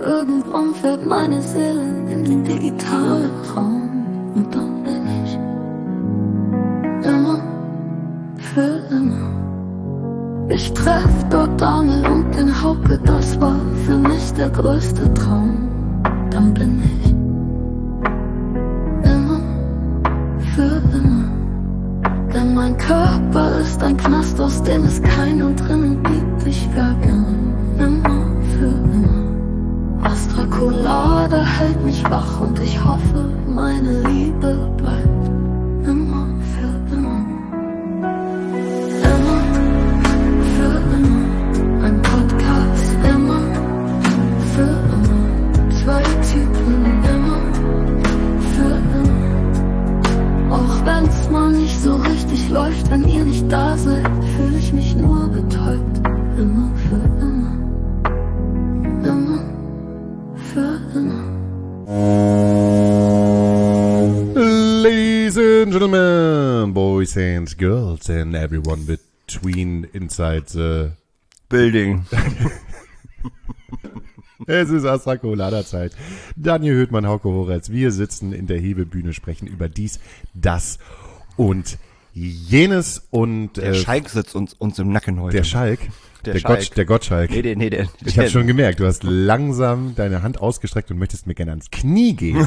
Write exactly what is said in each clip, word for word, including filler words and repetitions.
irgendwann fährt meine Seele in den digitalen Raum. Und dann bin ich immer für immer. Ich treff dort Daniel und den Hauke, das war für mich der größte Traum. Dann bin ich immer für immer. Denn mein Körper ist ein Knast, aus dem es keinen drinnen gibt. Ich wär gern immer für immer. Astrakulade hält mich wach und ich hoffe, meine Liebe bleibt immer für immer. Immer für immer. Ein Podcast immer für immer. Zwei Typen immer für immer. Auch wenn's mal nicht so richtig läuft, wenn ihr nicht da seid, fühle ich mich nur betäubt. Immer für immer. Immer für immer. Ladies and gentlemen, boys and girls and everyone between inside the Building. Es ist Astrakulada-Zeit. Daniel Höhtmann, Hauke Horetz. Wir sitzen in der Hebebühne, sprechen über dies, das und jenes. Und Der äh, Schalk sitzt uns, uns im Nacken heute. der Schalk, Der der, Schalk. Gott, der Gottschalk. Nee, der, nee, der. Ich habe schon gemerkt, du hast langsam deine Hand ausgestreckt und möchtest mir gerne ans Knie gehen.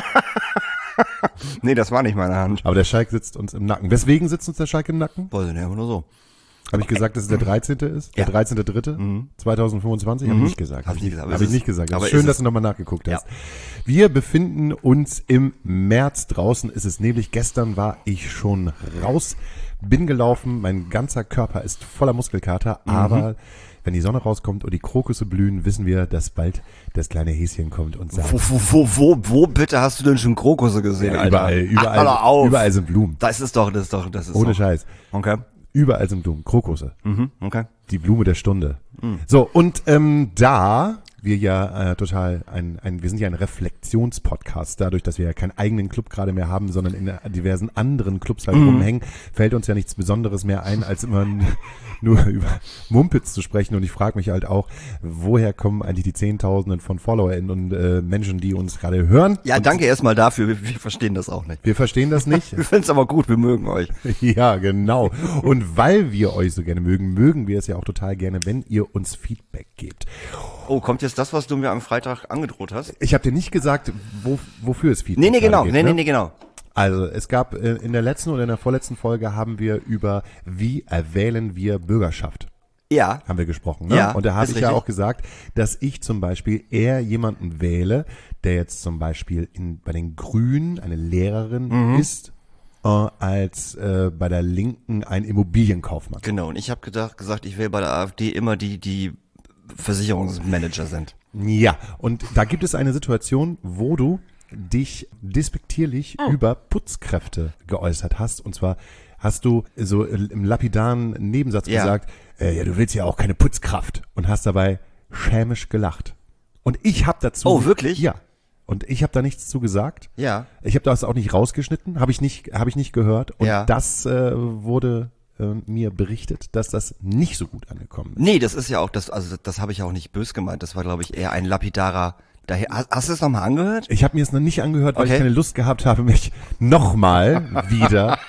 Nee, das war nicht meine Hand. Aber der Schalk sitzt uns im Nacken. Weswegen sitzt uns der Schalk im Nacken? Weiß ich nicht, einfach nur so. Habe ich gesagt, dass es der dreizehnte ist? Der Ja. dreizehnte dritte Mhm. zweitausendfünfundzwanzig? Habe ich nicht gesagt. Hast du nicht gesagt, aber Habe es ich nicht ist- gesagt. aber Aber schön, ist dass es- du nochmal nachgeguckt hast. Ja. Wir befinden uns im März. Draußen ist es neblig. Gestern war ich schon raus, bin gelaufen. Mein ganzer Körper ist voller Muskelkater. Mhm. Aber wenn die Sonne rauskommt und die Krokusse blühen, wissen wir, dass bald das kleine Häschen kommt und sagt, Wo, wo, wo, wo, wo bitte hast du denn schon Krokusse gesehen, ja, Alter? überall, überall, Ach, hör auf. überall sind Blumen. Das ist doch, das ist doch, das ist Ohne doch. Scheiß. Okay. Überall sind Blumen. Krokusse. Mhm, okay. Die Blume der Stunde. So, und ähm, da wir ja äh, total ein, ein, wir sind ja ein Reflexionspodcast, dadurch, dass wir ja keinen eigenen Club gerade mehr haben, sondern in diversen anderen Clubs halt rumhängen, fällt uns ja nichts Besonderes mehr ein, als immer n- nur über Mumpitz zu sprechen. Und ich frage mich halt auch, woher kommen eigentlich die Zehntausenden von FollowerInnen und äh, Menschen, die uns gerade hören? Ja, und danke erstmal dafür. Wir, wir verstehen das auch nicht. Wir verstehen das nicht. Wir finden es aber gut, wir mögen euch. Ja, genau. Und weil wir euch so gerne mögen, mögen wir es ja auch total gerne, wenn ihr uns Feedback gebt. Oh, kommt jetzt das, was du mir am Freitag angedroht hast? Ich habe dir nicht gesagt, wo, wofür es Feedback Nee, nee, genau. geht, Nee, ne? nee, nee, genau. Also es gab äh, in der letzten oder in der vorletzten Folge haben wir über wie erwählen wir Bürgerschaft Ja. haben wir gesprochen. Ne? Ja, und da habe ist ich ja richtig. auch gesagt, dass ich zum Beispiel eher jemanden wähle, der jetzt zum Beispiel in, bei den Grünen eine Lehrerin Mhm. ist, äh, als äh, bei der Linken ein Immobilienkaufmann. Genau. Und ich habe gedacht, gesagt, ich will bei der AfD immer die, die Versicherungsmanager sind. Ja, und da gibt es eine Situation, wo du dich despektierlich Oh. über Putzkräfte geäußert hast. Und zwar hast du so im lapidaren Nebensatz Ja. gesagt, äh, ja, du willst ja auch keine Putzkraft. Und hast dabei schämisch gelacht. Und ich habe dazu... Oh, wirklich? Ja. Und ich habe da nichts zu gesagt. Ja. Ich habe das auch nicht rausgeschnitten, habe ich nicht, habe ich nicht gehört. Und Ja. das äh, wurde äh, mir berichtet, dass das nicht so gut angekommen ist. Nee, das ist ja auch, das, also das habe ich ja auch nicht böse gemeint. Das war, glaube ich, eher ein lapidarer. Daher, hast, hast du es nochmal angehört? Ich habe mir es noch nicht angehört, weil Okay. ich keine Lust gehabt habe, mich nochmal wieder.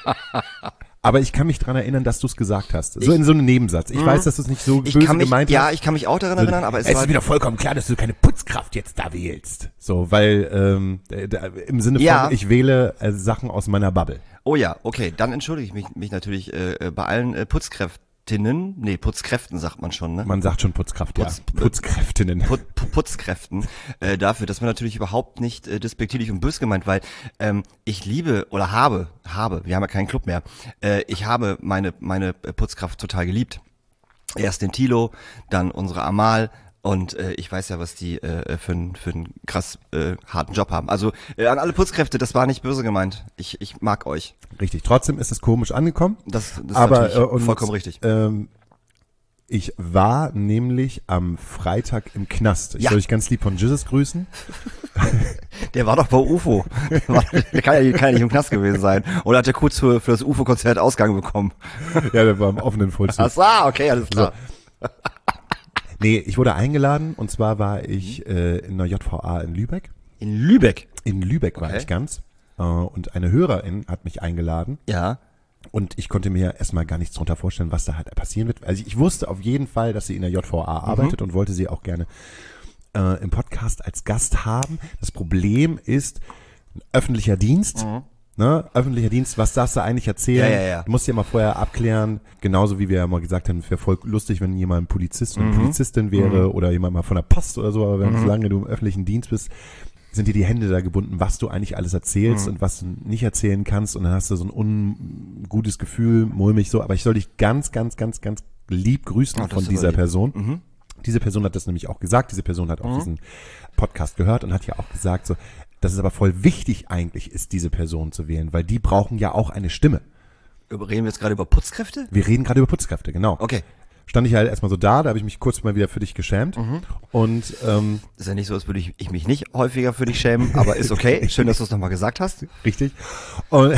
Aber ich kann mich dran erinnern, dass du es gesagt hast. So Ich- in so einem Nebensatz. Ich weiß, dass du es nicht so Ich böse kann mich, gemeint ja, hast. ich kann mich auch daran erinnern, aber es, es war, ist wieder vollkommen klar, dass du keine Putzkraft jetzt da wählst. So, weil ähm, äh, da, im Sinne von, Ja. ich wähle äh, Sachen aus meiner Bubble. oh ja, okay, dann entschuldige ich mich, mich natürlich äh, bei allen äh, Putzkräftinnen, nee, Putzkräften sagt man schon, ne? Man sagt schon Putzkraft, Putz- ja. Putzkräftinnen. Put, Pu- Putzkräften äh, dafür, dass man natürlich überhaupt nicht äh, despektierlich und bös gemeint, weil ähm, ich liebe oder habe, habe, wir haben ja keinen Club mehr, äh, ich habe meine meine äh, Putzkraft total geliebt. Erst den Thilo, dann unsere Amal und äh, ich weiß ja, was die äh, für einen für einen krass äh, harten Job haben. Also äh, an alle Putzkräfte, das war nicht böse gemeint. Ich ich mag euch. Richtig. Trotzdem ist es komisch angekommen. Das, das ist aber natürlich äh, und, vollkommen richtig. Ähm, ich war nämlich am Freitag im Knast. Ich Ja. soll dich ganz lieb von Jesus grüßen. Der war doch bei U F O. Der, war, der kann, ja, kann ja nicht im Knast gewesen sein. Oder hat er kurz für, für das U F O-Konzert Ausgang bekommen? Ja, der war im offenen Vollzug. Ach so, okay, alles klar. Nee, ich wurde eingeladen und zwar war ich äh, in der J V A in Lübeck. In Lübeck? In Lübeck war Okay. ich ganz. Äh, und eine Hörerin hat mich eingeladen. Ja. Und ich konnte mir erstmal gar nichts drunter vorstellen, was da halt passieren wird. Also ich wusste auf jeden Fall, dass sie in der J V A arbeitet und wollte sie auch gerne äh, im Podcast als Gast haben. Das Problem ist, öffentlicher Dienst, Mhm. ne? Öffentlicher Dienst, was darfst du eigentlich erzählen? Ja, ja, ja. Du musst ja mal vorher abklären, genauso wie wir ja mal gesagt haben, es wäre voll lustig, wenn jemand ein Polizist oder eine Mhm. Polizistin wäre oder jemand mal von der Post oder so, aber wenn, solange du im öffentlichen Dienst bist, sind dir die Hände da gebunden, was du eigentlich alles erzählst Mhm. und was du nicht erzählen kannst und dann hast du so ein ungutes Gefühl, mulmig so, aber ich soll dich ganz, ganz, ganz, ganz lieb grüßen Oh, das von ist dieser aber lieb. Person. Mhm. Diese Person hat das nämlich auch gesagt, diese Person hat auch diesen Podcast gehört und hat ja auch gesagt, so, dass es aber voll wichtig eigentlich ist, diese Person zu wählen, weil die brauchen ja auch eine Stimme. Reden wir jetzt gerade über Putzkräfte? Wir reden gerade über Putzkräfte, genau. Okay. Stand ich halt erstmal so da, da habe ich mich kurz mal wieder für dich geschämt und ähm, Ist ja nicht so, als würde ich, ich mich nicht häufiger für dich schämen, aber ist okay. Schön, dass du es nochmal gesagt hast. richtig. Und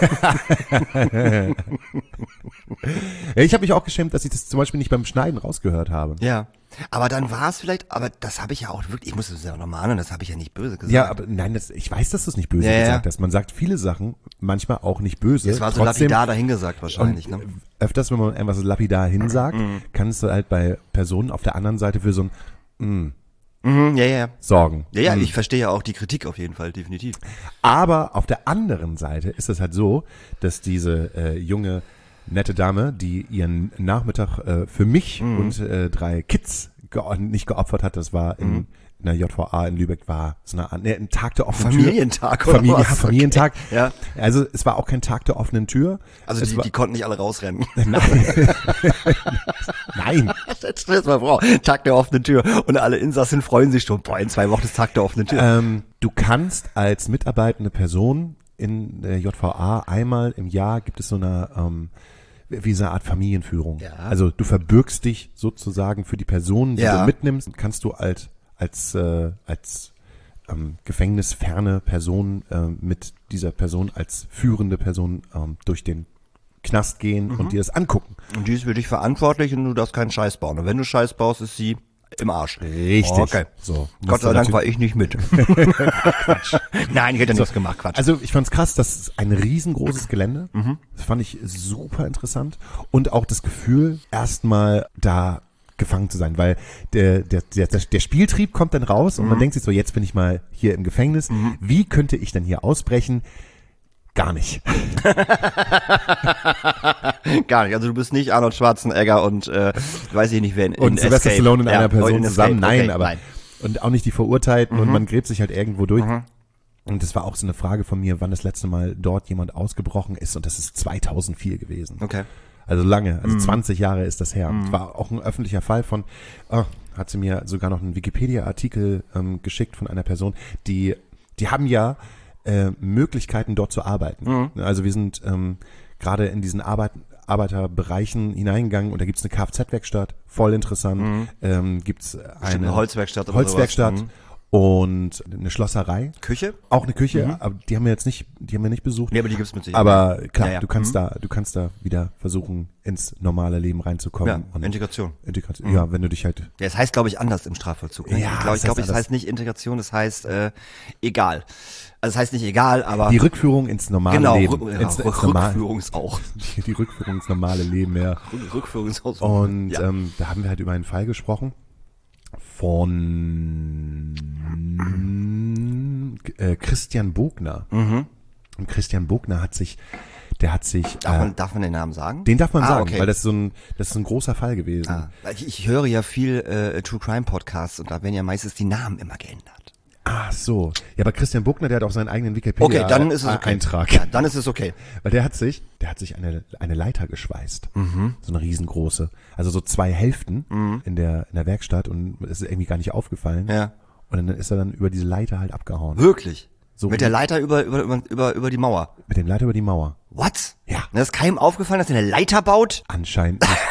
ja, ich habe mich auch geschämt, dass ich das zum Beispiel nicht beim Schneiden rausgehört habe. Ja. Aber dann war es vielleicht, aber das habe ich ja auch wirklich, ich muss das ja auch nochmal an, das habe ich ja nicht böse gesagt. Ja, aber nein, das, ich weiß, dass du es nicht böse Ja, ja. gesagt hast. Man sagt viele Sachen, manchmal auch nicht böse. Es war so trotzdem, lapidar dahingesagt wahrscheinlich, und ne? öfters, wenn man etwas lapidar hinsagt, kannst du halt bei Personen auf der anderen Seite für so ein Mhm, ja, ja. sorgen. Ja, ja, Mm. ich verstehe ja auch die Kritik auf jeden Fall, definitiv. Aber auf der anderen Seite ist es halt so, dass diese äh, junge, nette Dame, die ihren Nachmittag äh, für mich Mhm. und äh, drei Kids ge nicht geopfert hat, das war in, Mhm. in der J V A in Lübeck, war so eine Art, nee, ein Tag der offenen Tür. Familientag oder Familie, was? ja, Familientag. Okay. Ja. Also es war auch kein Tag der offenen Tür. Also es die, war, die konnten nicht alle rausrennen. Nein. Nein. Stell dir das mal vor, Tag der offenen Tür und alle Insassen freuen sich schon, boah, in zwei Wochen ist Tag der offenen Tür. Ähm, du kannst als mitarbeitende Person in der J V A einmal im Jahr gibt es so eine ähm, wie so eine Art Familienführung. Ja. Also du verbürgst dich sozusagen für die Person, die Ja. du mitnimmst, kannst du als als äh, als ähm, gefängnisferne Person äh, mit dieser Person als führende Person ähm, durch den Knast gehen Mhm. und dir das angucken. Und die ist für dich verantwortlich und du darfst keinen Scheiß bauen. Und wenn du Scheiß baust, ist sie im Arsch. Richtig. Okay. So. Gott sei Dank war ich nicht mit. Quatsch. Nein, ich hätte nichts gemacht, Quatsch. Also ich fand's krass, das ist ein riesengroßes Gelände. Mhm. Das fand ich super interessant. Und auch das Gefühl, erstmal da gefangen zu sein, weil der, der, der, der Spieltrieb kommt dann raus und man Mhm. denkt sich so, jetzt bin ich mal hier im Gefängnis. Wie könnte ich denn hier ausbrechen? Gar nicht. Gar nicht. Also du bist nicht Arnold Schwarzenegger und äh, weiß ich nicht wer in, in Und Sylvester Escape. Stallone in Ja, einer Person in zusammen. Escape. Nein, Okay, aber nein. und auch nicht die Verurteilten und Mhm. man gräbt sich halt irgendwo durch. Und das war auch so eine Frage von mir, wann das letzte Mal dort jemand ausgebrochen ist und das ist zweitausendvier gewesen. Okay. Also lange, also Mhm. zwanzig Jahre ist das her. Es war auch ein öffentlicher Fall von, oh, hat sie mir sogar noch einen Wikipedia-Artikel ähm, geschickt von einer Person, die, die haben ja äh, Möglichkeiten dort zu arbeiten. Mhm. Also wir sind ähm, gerade in diesen Arbeit, Arbeiterbereichen hineingegangen und da gibt's eine Kfz-Werkstatt, voll interessant, Mhm. ähm, gibt's Bestimmt eine eine Holzwerkstatt oder Holzwerkstatt sowas. Mhm. und eine Schlosserei, Küche? auch eine Küche, Mhm. aber die haben wir jetzt nicht, die haben wir nicht besucht. Nee, aber die gibt's mit Sicherheit. Aber klar, Ja, ja. du kannst Mhm. da, du kannst da wieder versuchen, ins normale Leben reinzukommen. Ja, und Integration. Integration. Ja, wenn du dich halt. Ja, es heißt, glaube ich, anders im Strafvollzug. Ne? Ja, ich glaube, es ich glaub, heißt es heißt nicht Integration, es heißt äh, egal. Also es heißt nicht egal, aber Die Rückführung ins normale genau, Leben. Rück, ja, ins, Rück, ins normal, Rückführung ist auch. die, die Rückführung ins normale Leben, ja. Rück, Rückführung ist auch so. Und ja. ähm, da haben wir halt über einen Fall gesprochen von äh, Christian Bogner. Mhm. Und Christian Bogner hat sich, der hat sich, Darf, äh, man, darf man den Namen sagen? den darf man Ah, sagen, okay. weil das ist so ein, das ist so ein großer Fall gewesen. Ah, ich, ich höre ja viel äh, True Crime Podcasts und da werden ja meistens die Namen immer geändert. Ach so. Ja, aber Christian Bogner, der hat auch seinen eigenen Okay, Wikipedia dann ist es okay. Eintrag. Ja, dann ist es okay. Weil der hat sich, der hat sich eine, eine Leiter geschweißt. Mhm. So eine riesengroße. Also so zwei Hälften in der, in der Werkstatt und es ist irgendwie gar nicht aufgefallen. Ja. Und dann ist er dann über diese Leiter halt abgehauen. Wirklich? So Mit der Leiter über, über, über, über, über die Mauer. Mit dem Leiter über die Mauer. What? Ja. Und ist keinem aufgefallen, dass er eine Leiter baut? Anscheinend nicht.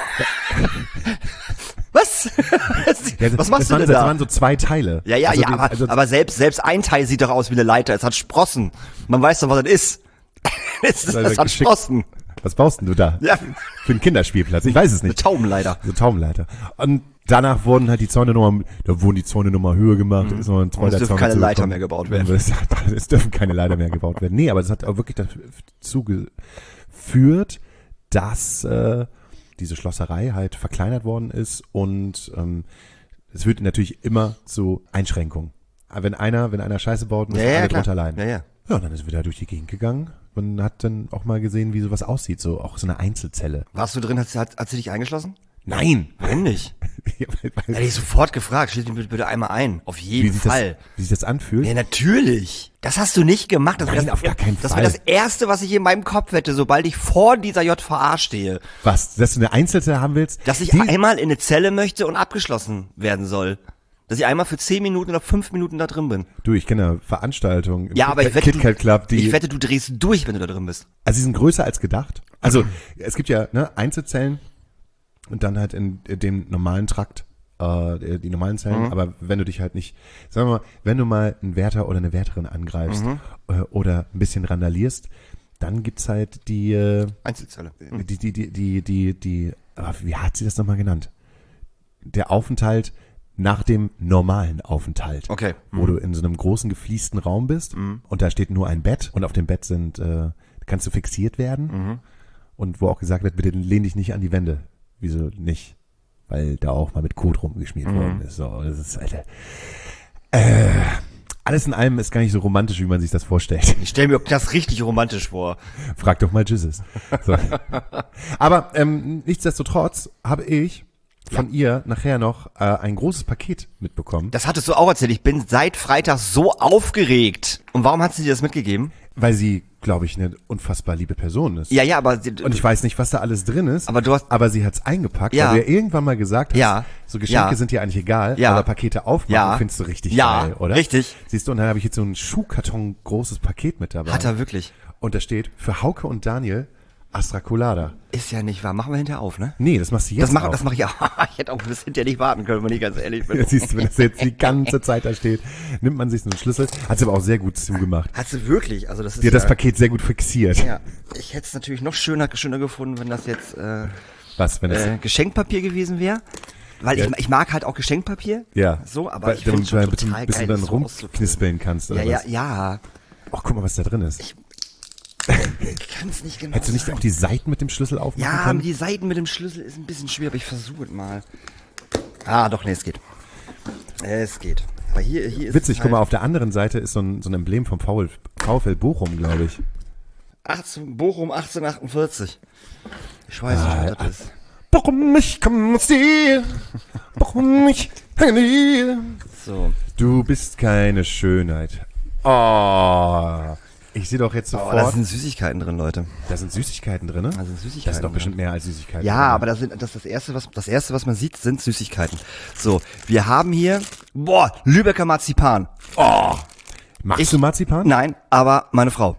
Was? Ja, Was das machst du waren, denn Das da? waren so zwei Teile. Ja, ja, Also ja, die- aber, also- aber selbst, selbst ein Teil sieht doch aus wie eine Leiter. Es hat Sprossen. Man weiß doch, was das ist. Es, Weil es wir hat geschickt- Sprossen. Was baust denn du da? Ja. Für einen Kinderspielplatz? Ich weiß es Eine nicht. Taubenleiter. So Taubenleiter. Und danach wurden halt die Zäune nochmal, da wurden die Zäune nochmal höher gemacht. Ist noch ein zweiter Und es dürfen Zaun keine dazu Leiter gekommen. mehr gebaut werden. Und Es, es dürfen keine Leiter mehr gebaut werden. Nee, aber das hat auch wirklich dazu geführt, dass äh, diese Schlosserei halt verkleinert worden ist und ähm, es führt natürlich immer zu Einschränkungen. Aber wenn einer, wenn einer Scheiße baut, müssen Ja, ja, alle klar. drunter leiden. Ja, ja. Ja, und dann ist er wieder durch die Gegend gegangen und hat dann auch mal gesehen, wie sowas aussieht, so auch so eine Einzelzelle. Warst du drin, hat, hat, hat sie dich eingeschlossen? Nein! Warum nicht? Ja, weil- weil- Hätte ich sofort gefragt, schließ mich bitte, bitte einmal ein. Auf wie, jeden sich Fall. das, wie sich das anfühlt. Ja, natürlich. Das hast du nicht gemacht. Das Nein, wäre das, auf gar keinen das, Fall. wär das Erste, was ich in meinem Kopf hätte, sobald ich vor dieser J V A stehe. Was? Dass du eine Einzelzelle haben willst? Dass ich Die- einmal in eine Zelle möchte und abgeschlossen werden soll. Dass ich einmal für zehn Minuten oder fünf Minuten da drin bin. Du, ich kenne ja Veranstaltungen im Ja, aber ich wette, KitKat du, Club, die, ich wette, du drehst durch, wenn du da drin bist. also die sind größer als gedacht. Also es gibt ja ne, Einzelzellen und dann halt in, in dem normalen Trakt äh, die normalen Zellen, Mhm. aber wenn du dich halt nicht, sagen wir mal, wenn du mal einen Wärter oder eine Wärterin angreifst Mhm. äh, oder ein bisschen randalierst, dann gibt's halt die, äh, Einzelzelle. die, die, die, die, die, die, ah, wie hat sie das nochmal genannt? Der Aufenthalt nach dem normalen Aufenthalt. Okay. Wo du in so einem großen gefliesten Raum bist und da steht nur ein Bett und auf dem Bett sind, äh, kannst du fixiert werden und wo auch gesagt wird, bitte lehn dich nicht an die Wände. Wieso nicht? Weil da auch mal mit Kot rumgeschmiert worden ist. So, das ist, Alter. Äh, alles in allem ist gar nicht so romantisch, wie man sich das vorstellt. Ich stelle mir das richtig romantisch vor. Frag doch mal Jesus. So. Aber ähm, nichtsdestotrotz habe ich von ihr nachher noch äh, ein großes Paket mitbekommen, Das hattest du auch erzählt. Ich bin seit Freitag so aufgeregt. Und warum hat sie dir das mitgegeben? weil sie, glaube ich, eine unfassbar liebe Person ist. Ja, ja, aber sie, Und ich weiß nicht, was da alles drin ist, Aber du hast- aber sie hat's eingepackt, Ja. weil du ja irgendwann mal gesagt hast, Ja. so Geschenke Ja. sind dir eigentlich egal, Ja. aber Pakete aufmachen Ja. findest du richtig Ja, geil, oder? richtig. Siehst du, und dann habe ich jetzt so ein Schuhkarton großes Paket mit dabei. hat er wirklich. Und da steht für Hauke und Daniel Astra Colada. Ist ja nicht wahr. Machen wir hinterher auf, ne? Nee, das machst du jetzt Das mache auch. das mach ich auch. Ich hätte auch bis hinterher nicht warten können, wenn ich ganz ehrlich bin. Ja, siehst du, wenn das jetzt die ganze Zeit da steht, nimmt man sich so einen Schlüssel. Hat sie aber auch sehr gut zugemacht. Hat sie wirklich? Also das ist Die hat ja, das Paket sehr gut fixiert. Ja, ich hätte es natürlich noch schöner, schöner gefunden, wenn das jetzt äh, Was, wenn das... äh, Geschenkpapier gewesen wäre. Weil Ja. ich, ich mag halt auch Geschenkpapier. ja. So, aber Weil ich du finde schon ein bisschen, total bisschen geil, dann das so auszufüllen. rumknispeln kannst, oder Ja, ja, was? ja. Oh, guck mal, was da drin ist. Ich kann es nicht genau Hättest du nicht sagen. auch die Seiten mit dem Schlüssel aufmachen Ja, können? aber die Seiten mit dem Schlüssel ist ein bisschen schwer, aber ich versuche es mal. Ah, doch, nee, es geht. Es geht. Aber hier, hier ist Witzig, es guck mal, halt auf der anderen Seite ist so ein, so ein Emblem vom VfL, VfL Bochum, glaube ich. achtzehn, Bochum achtzehnhundertachtundvierzig. Ich weiß nicht, was das ist. Bochum, ich komm aus dir. Bochum, ich hänge dir. So. Du bist keine Schönheit. Oh, ich sehe doch jetzt Oh, sofort, da sind Süßigkeiten drin, Leute. da sind Süßigkeiten drin, ne? Da sind Süßigkeiten Das ist doch drin. bestimmt mehr als Süßigkeiten. Ja, drin. aber das, sind, das, ist das, erste, was, das erste, was man sieht, sind Süßigkeiten. So, wir haben hier, boah, Lübecker Marzipan. Oh, Magst ich- du Marzipan? nein, aber meine Frau.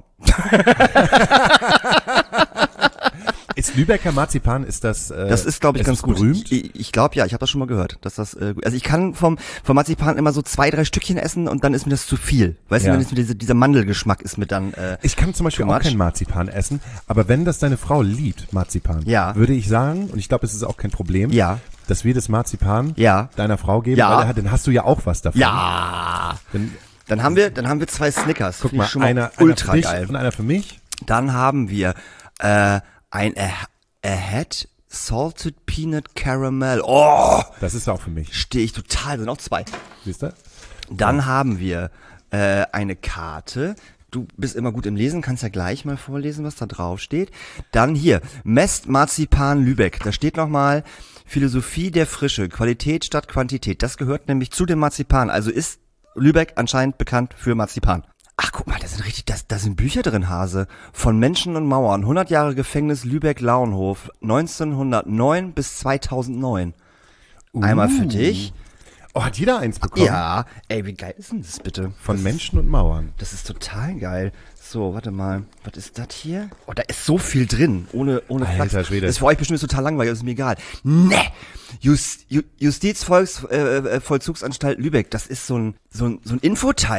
Ist Lübecker Marzipan, ist das äh, Das ist, glaube ich, ist ganz es gut. berühmt? Ich, ich glaube ja, ich habe das schon mal gehört, dass das. Äh, gut- also ich kann vom vom Marzipan immer so zwei, drei Stückchen essen und dann ist mir das zu viel. Weißt Ja. du, wenn es mir diese, dieser Mandelgeschmack ist mir dann. Äh, Ich kann zum Beispiel Too auch much? kein Marzipan essen, aber wenn das deine Frau liebt, Marzipan, Ja. würde ich sagen, und ich glaube, es ist auch kein Problem, Ja. dass wir das Marzipan Ja. deiner Frau geben, Ja. weil er, dann hast du ja auch was davon. ja. Dann, Dann haben wir, dann haben wir zwei Snickers. guck Finde mal, ich schon mal einer, ultra einer für dich geil. und einer für mich. Dann haben wir äh, ein A- Ahead Salted Peanut Caramel. Oh, Das ist auch für mich. stehe ich total. Sind noch zwei. Siehst du? Dann haben wir äh, eine Karte. Du bist immer gut im Lesen, kannst ja gleich mal vorlesen, was da drauf steht. Dann hier, Mest Marzipan Lübeck. Da steht nochmal Philosophie der Frische, Qualität statt Quantität. Das gehört nämlich zu dem Marzipan. Also ist Lübeck anscheinend bekannt für Marzipan. Ach, guck mal, da sind richtig, da, da sind Bücher drin, Hase. Von Menschen und Mauern. hundert Jahre Gefängnis Lübeck-Lauenhof. neunzehnhundertneun bis zweitausendneun. Einmal für dich. Oh, hat jeder eins bekommen? Ja, ey, wie geil ist denn das bitte? Von das, Menschen und Mauern. Das ist total geil. So, warte mal. Was ist das hier? Oh, da ist so viel drin. Ohne, ohne Alter Flachs. Schwede. Das ist für euch bestimmt total langweilig, das ist mir egal. Ne! Just, Ju, Justizvollzugsanstalt äh, Vollzugsanstalt Lübeck. Das ist so ein, so ein, so ein Infoteil.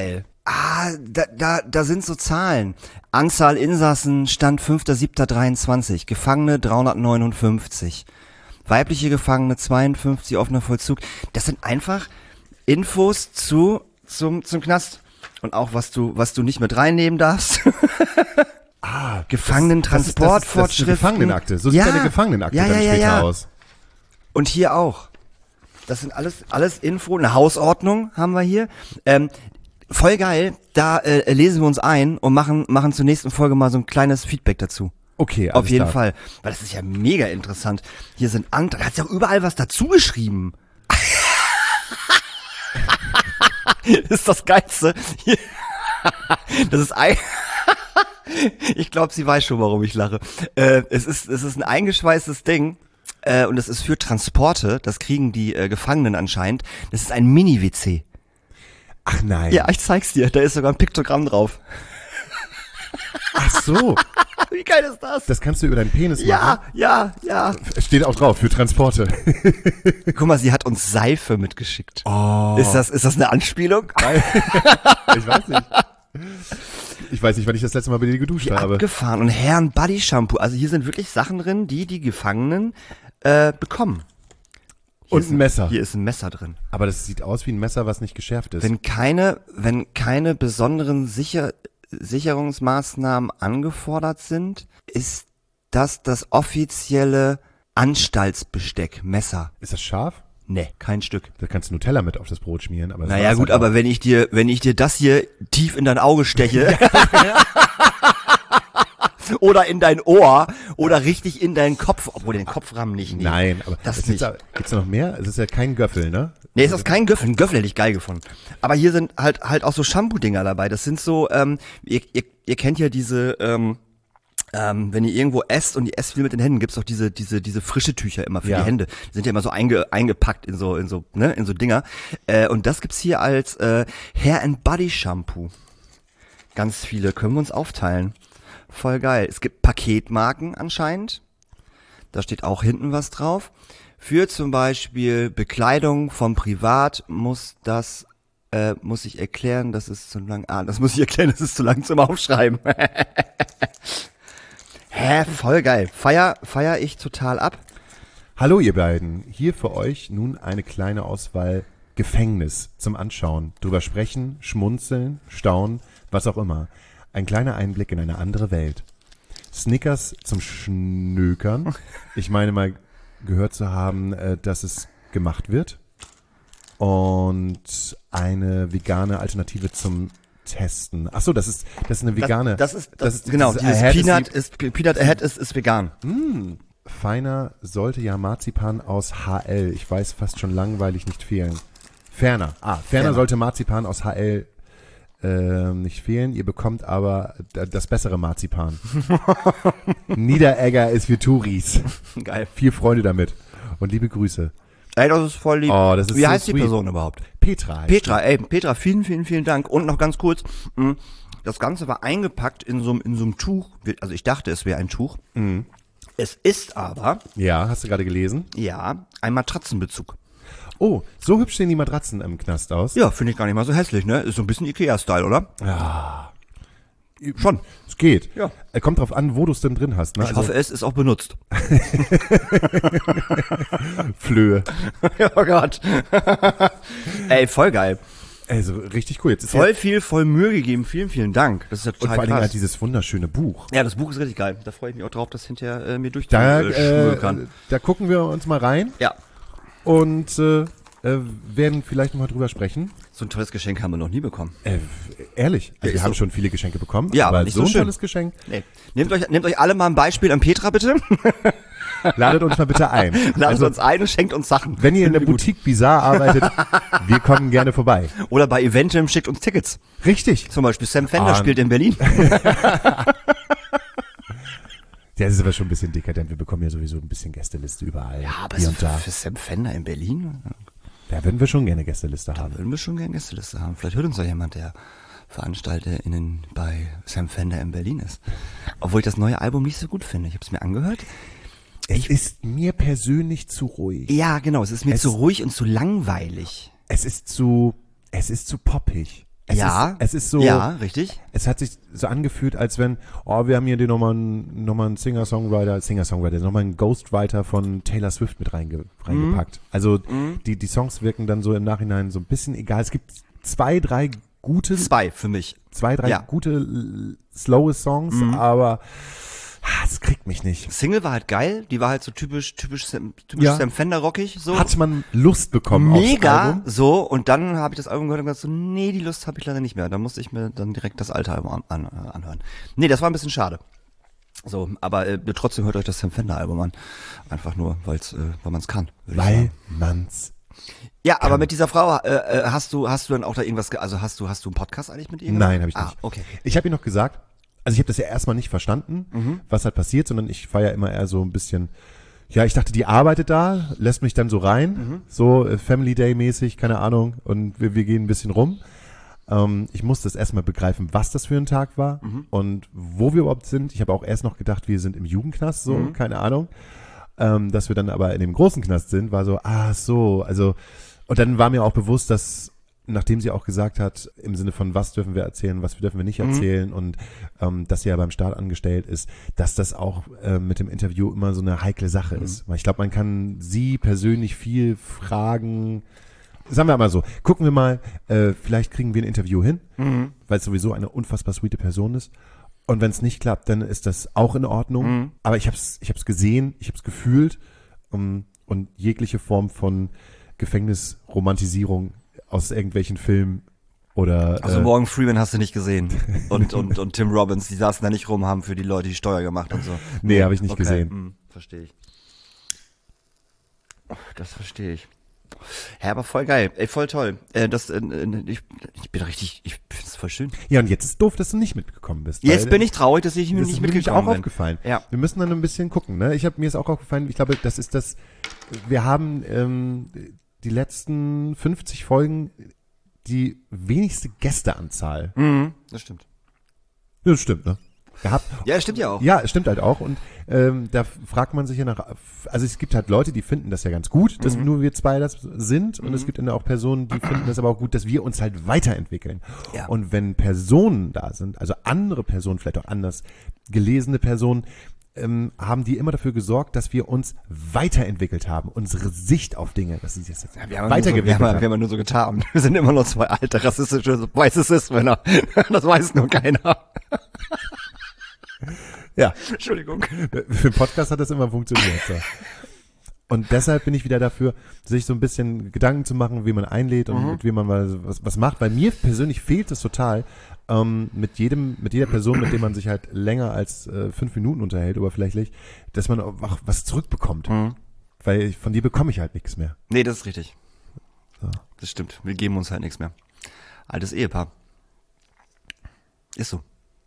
Ah, da, da, da sind so Zahlen. Anzahl Insassen Stand fünfter siebter dreiundzwanzig. Gefangene dreihundertneunundfünfzig. Weibliche Gefangene zweiundfünfzig, offener Vollzug. Das sind einfach Infos zu, zum, zum Knast. Und auch was du, was du nicht mit reinnehmen darfst. Ah, Gefangenentransportfortschriften. Das ist eine Gefangenenakte. So sieht Ja. eine Gefangenenakte Ja, ja, dann ja, später ja. aus. Und hier auch. Das sind alles, alles Info. Eine Hausordnung haben wir hier. Ähm, voll geil. Da äh, lesen wir uns ein und machen, machen zur nächsten Folge mal so ein kleines Feedback dazu. Okay, alles Auf jeden klar. Fall. Weil das ist ja mega interessant. Hier sind Ant, da hat ja überall was dazu geschrieben. Das ist das Geilste. Hier. Das ist ein. Ich glaube, sie weiß schon, warum ich lache. Äh, es ist, es ist ein eingeschweißtes Ding. Äh, und das ist für Transporte. Das kriegen die äh, Gefangenen anscheinend. Das ist ein Mini-W C. Ach nein. Ja, ich zeig's dir. Da ist sogar ein Piktogramm drauf. Ach so. Wie geil ist das? Das kannst du über deinen Penis Ja, machen. ja, ja. Steht auch drauf, für Transporte. Guck mal, sie hat uns Seife mitgeschickt. Oh. Ist das, ist das eine Anspielung? Ich weiß nicht. Ich weiß nicht, wann ich das letzte Mal bei dir geduscht Wie habe. abgefahren. Und Herren Body Shampoo. Also hier sind wirklich Sachen drin, die die Gefangenen äh, bekommen. Hier Und ist ein Messer. Hier ist ein Messer drin. Aber das sieht aus wie ein Messer, was nicht geschärft ist. Wenn keine, wenn keine besonderen Sicher Sicherungsmaßnahmen angefordert sind, ist das das offizielle Anstaltsbesteck, Messer. Ist das scharf? Nee, kein Stück. Da kannst du Nutella mit auf das Brot schmieren. Aber das Naja war's gut, halt aber auch. wenn ich dir, wenn ich dir das hier tief in dein Auge steche oder in dein Ohr oder richtig in deinen Kopf, obwohl den Kopfrahmen nicht nehmen. Nein, aber das es nicht. ist da, gibt's da noch mehr? Es ist ja kein Göffel, ne? Nee, ist das kein Göffel. Ein Göffel hätte ich geil gefunden. Aber hier sind halt halt auch so Shampoo-Dinger dabei. Das sind so, ähm, ihr, ihr, ihr kennt ja diese, ähm, ähm, wenn ihr irgendwo esst und ihr esst viel mit den Händen, gibt's auch diese diese diese frische Tücher immer für Ja. die Hände. Die sind ja immer so einge, eingepackt in so in so ne in so Dinger. Äh, und das gibt's hier als äh, Hair and Body Shampoo. Ganz viele können wir uns aufteilen. Voll geil. Es gibt Paketmarken anscheinend. Da steht auch hinten was drauf. Für zum Beispiel Bekleidung vom Privat muss das, äh, muss ich erklären, das ist zu lang, ah, das muss ich erklären, das ist zu lang zum Aufschreiben. Hä, voll geil. Feier, feier ich total ab. Hallo ihr beiden, hier für euch nun eine kleine Auswahl Gefängnis zum Anschauen, drüber sprechen, schmunzeln, staunen, was auch immer. Ein kleiner Einblick in eine andere Welt. Snickers zum Schnökern. Ich meine mal gehört zu haben, äh, dass es gemacht wird. Und eine vegane Alternative zum Testen. Ach so, das ist das ist eine vegane. Das, das ist, das, ist genau, dieses dieses Ahead Peanut ist ist, Peanut Ahead ist, ist vegan. die- Feiner sollte ja Marzipan aus H L. Ich weiß fast schon langweilig nicht fehlen. Ferner. Ah, ferner, Ferner. sollte Marzipan aus H L ähm, nicht fehlen. Ihr bekommt aber d- das bessere Marzipan. Niederegger ist für Touris. Geil. Viel Freude damit. Und liebe Grüße. Ey, das ist voll lieb. Oh, das ist Wie so heißt die sweet. Person überhaupt? Petra. heißt Petra, ey, Petra, vielen, vielen, vielen Dank. Und noch ganz kurz, mh, das Ganze war eingepackt in so, einem- in so einem Tuch. Also ich dachte, es wäre ein Tuch. Mhm. Es ist aber, die. Ja, hast du gerade gelesen? ja, ein Matratzenbezug. Oh, so hübsch sehen die Matratzen im Knast aus. Ja, finde ich gar nicht mal so hässlich, ne? Ist so ein bisschen Ikea-Style, oder? Schon. Es geht. Ja. Äh, Kommt drauf an, wo du es denn drin hast. Ne? Ich hoffe, es ist auch benutzt. Flöhe. Oh Gott. Ey, voll geil. Also richtig cool. Jetzt ist Voll ja, viel, voll Mühe gegeben. Vielen, vielen Dank. Das ist ja und total vor allen Dingen krass. halt dieses wunderschöne Buch. Ja, das Buch ist richtig geil. Da freue ich mich auch drauf, das hinterher äh, mir Da, durchzuschmökern. äh, da gucken wir uns mal rein Ja. und äh, äh, werden vielleicht noch mal drüber sprechen. So ein tolles Geschenk haben wir noch nie bekommen. Äh, ehrlich, also Ja, wir ist haben so. schon viele Geschenke bekommen, Ja, aber, aber nicht so so ein schön. tolles Geschenk. Nee. Nehmt euch, nehmt euch alle mal ein Beispiel an Petra, bitte. Ladet uns mal bitte ein. Ladet Also, uns ein und schenkt uns Sachen. wenn ihr in der Finden wir Boutique Bizarre arbeitet, wir kommen gerne vorbei. gut. Oder bei Eventim schickt uns Tickets. Richtig. Zum Beispiel Sam Fender Ah. spielt in Berlin. Ja, das ist aber schon ein bisschen dekadent. Wir bekommen ja sowieso ein bisschen Gästeliste überall. hier und für, da. für Sam Fender in Berlin Da würden wir schon gerne Gästeliste haben. würden wir schon gerne Gästeliste haben. Vielleicht hört uns da jemand, der VeranstalterInnen bei Sam Fender in Berlin ist. Obwohl ich das neue Album nicht so gut finde. Ich habe es mir angehört. Es ist mir persönlich zu ruhig. Ja, genau. Es ist mir Es- zu ruhig und zu langweilig. Es ist zu, es ist zu poppig. Es ja, ist, es ist so, ja, richtig. es hat sich so angefühlt, als wenn, oh, wir haben hier den nochmal einen, nochmal einen Singer-Songwriter, Singer-Songwriter, nochmal einen Ghostwriter von Taylor Swift mit reinge, reingepackt. Mhm. Also die, die Songs wirken dann so im Nachhinein so ein bisschen egal. Es gibt zwei, drei gute, Zwei für mich. zwei, drei Ja. gute, l- slowe Songs, Mhm. aber ah, es kriegt mich nicht. Single war halt geil, die war halt so typisch, typisch, Sam- typisch Ja. Sam Fender-rockig, so. Hat man Lust bekommen aufs Mega, Album? so, und dann habe ich das Album gehört und gesagt so, nee, die Lust habe ich leider nicht mehr. Dann musste ich mir dann direkt das alte Album an, an, äh, anhören. Nee, das war ein bisschen schade. So, aber äh, trotzdem hört euch das Sam Fender-Album an. Einfach nur, weil's, äh, weil man es kann. würd ich Weil sagen. man's. Ja, aber mit dieser Frau, äh, äh, hast du, hast du dann auch da irgendwas, ge- also hast du, hast du einen Podcast eigentlich mit ihr gemacht? Nein, habe ich ah, nicht. okay. Ich habe ihr noch gesagt, also ich habe das ja erstmal nicht verstanden, Mhm. was halt passiert, sondern ich feiere ja immer eher so ein bisschen, ja, ich dachte, die arbeitet da, lässt mich dann so rein, Mhm. so äh, Family Day mäßig, keine Ahnung, und wir, wir gehen ein bisschen rum. Ähm, ich musste es erstmal begreifen, was das für ein Tag war Mhm. und wo wir überhaupt sind. Ich habe auch erst noch gedacht, wir sind im Jugendknast, so, Mhm. keine Ahnung. Ähm, dass wir dann aber in dem großen Knast sind, war so, ah so, also, und dann war mir auch bewusst, dass, nachdem sie auch gesagt hat, im Sinne von, was dürfen wir erzählen, was dürfen wir nicht erzählen und ähm, dass sie ja beim Staat angestellt ist, dass das auch äh, mit dem Interview immer so eine heikle Sache ist. Weil ich glaube, man kann sie persönlich viel fragen. Sagen wir mal so, gucken wir mal, äh, vielleicht kriegen wir ein Interview hin, Mhm. weil es sowieso eine unfassbar sweete Person ist. Und wenn es nicht klappt, dann ist das auch in Ordnung. Mhm. Aber ich habe es ich hab's gesehen, ich habe es gefühlt um, und jegliche Form von Gefängnisromantisierung aus irgendwelchen Filmen oder Also äh, Morgan Freeman hast du nicht gesehen. Und, und, und Tim Robbins, die saßen da nicht rum, haben für die Leute die Steuer gemacht und so. Nee, habe ich nicht Okay, gesehen. hm, verstehe ich. Das verstehe ich. Ja, aber voll geil. Ey, voll toll. Äh, das, äh, ich, ich bin richtig, ich finde es voll schön. Ja, und jetzt ist doof, dass du nicht mitgekommen bist. Jetzt weil- bin ich traurig, dass ich mir Das nicht ist mir nämlich mitgekommen auch bin. aufgefallen. Ja. Wir müssen dann ein bisschen gucken. Ne? Ich habe mir ist auch aufgefallen. Ich glaube, das ist das. Wir haben ähm, die letzten fünfzig Folgen die wenigste Gästeanzahl. Mhm, das stimmt. Ja, das stimmt, ne? Gehabt. Ja, das stimmt ja auch. Ja, es stimmt halt auch. Und ähm, da fragt man sich ja nach, also es gibt halt Leute, die finden das ja ganz gut, dass Mhm. nur wir zwei das sind. Und es gibt dann auch Personen, die finden das aber auch gut, dass wir uns halt weiterentwickeln. Ja. Und wenn Personen da sind, also andere Personen, vielleicht auch anders gelesene Personen, ähm, haben die immer dafür gesorgt, dass wir uns weiterentwickelt haben. Unsere Sicht auf Dinge, dass sie jetzt Wir haben, ja nur so, wir, weiterentwickelt haben, ja- wir haben. haben ja nur so getan. Wir sind immer noch zwei alte rassistische weiße Cis-Männer. Das weiß nur keiner. Ja, Entschuldigung. für den Podcast hat das immer funktioniert. So. Und deshalb bin ich wieder dafür, sich so ein bisschen Gedanken zu machen, wie man einlädt und Mhm. mit wem man mal was, was macht. Bei mir persönlich fehlt es total, ähm, mit jedem, mit jeder Person, mit der man sich halt länger als äh, fünf Minuten unterhält, oberflächlich, dass man auch was zurückbekommt. Mhm. Weil ich, von dir bekomme ich halt nichts mehr. Nee, das ist richtig. So. Das stimmt. Wir geben uns halt nichts mehr. Altes Ehepaar. Ist so.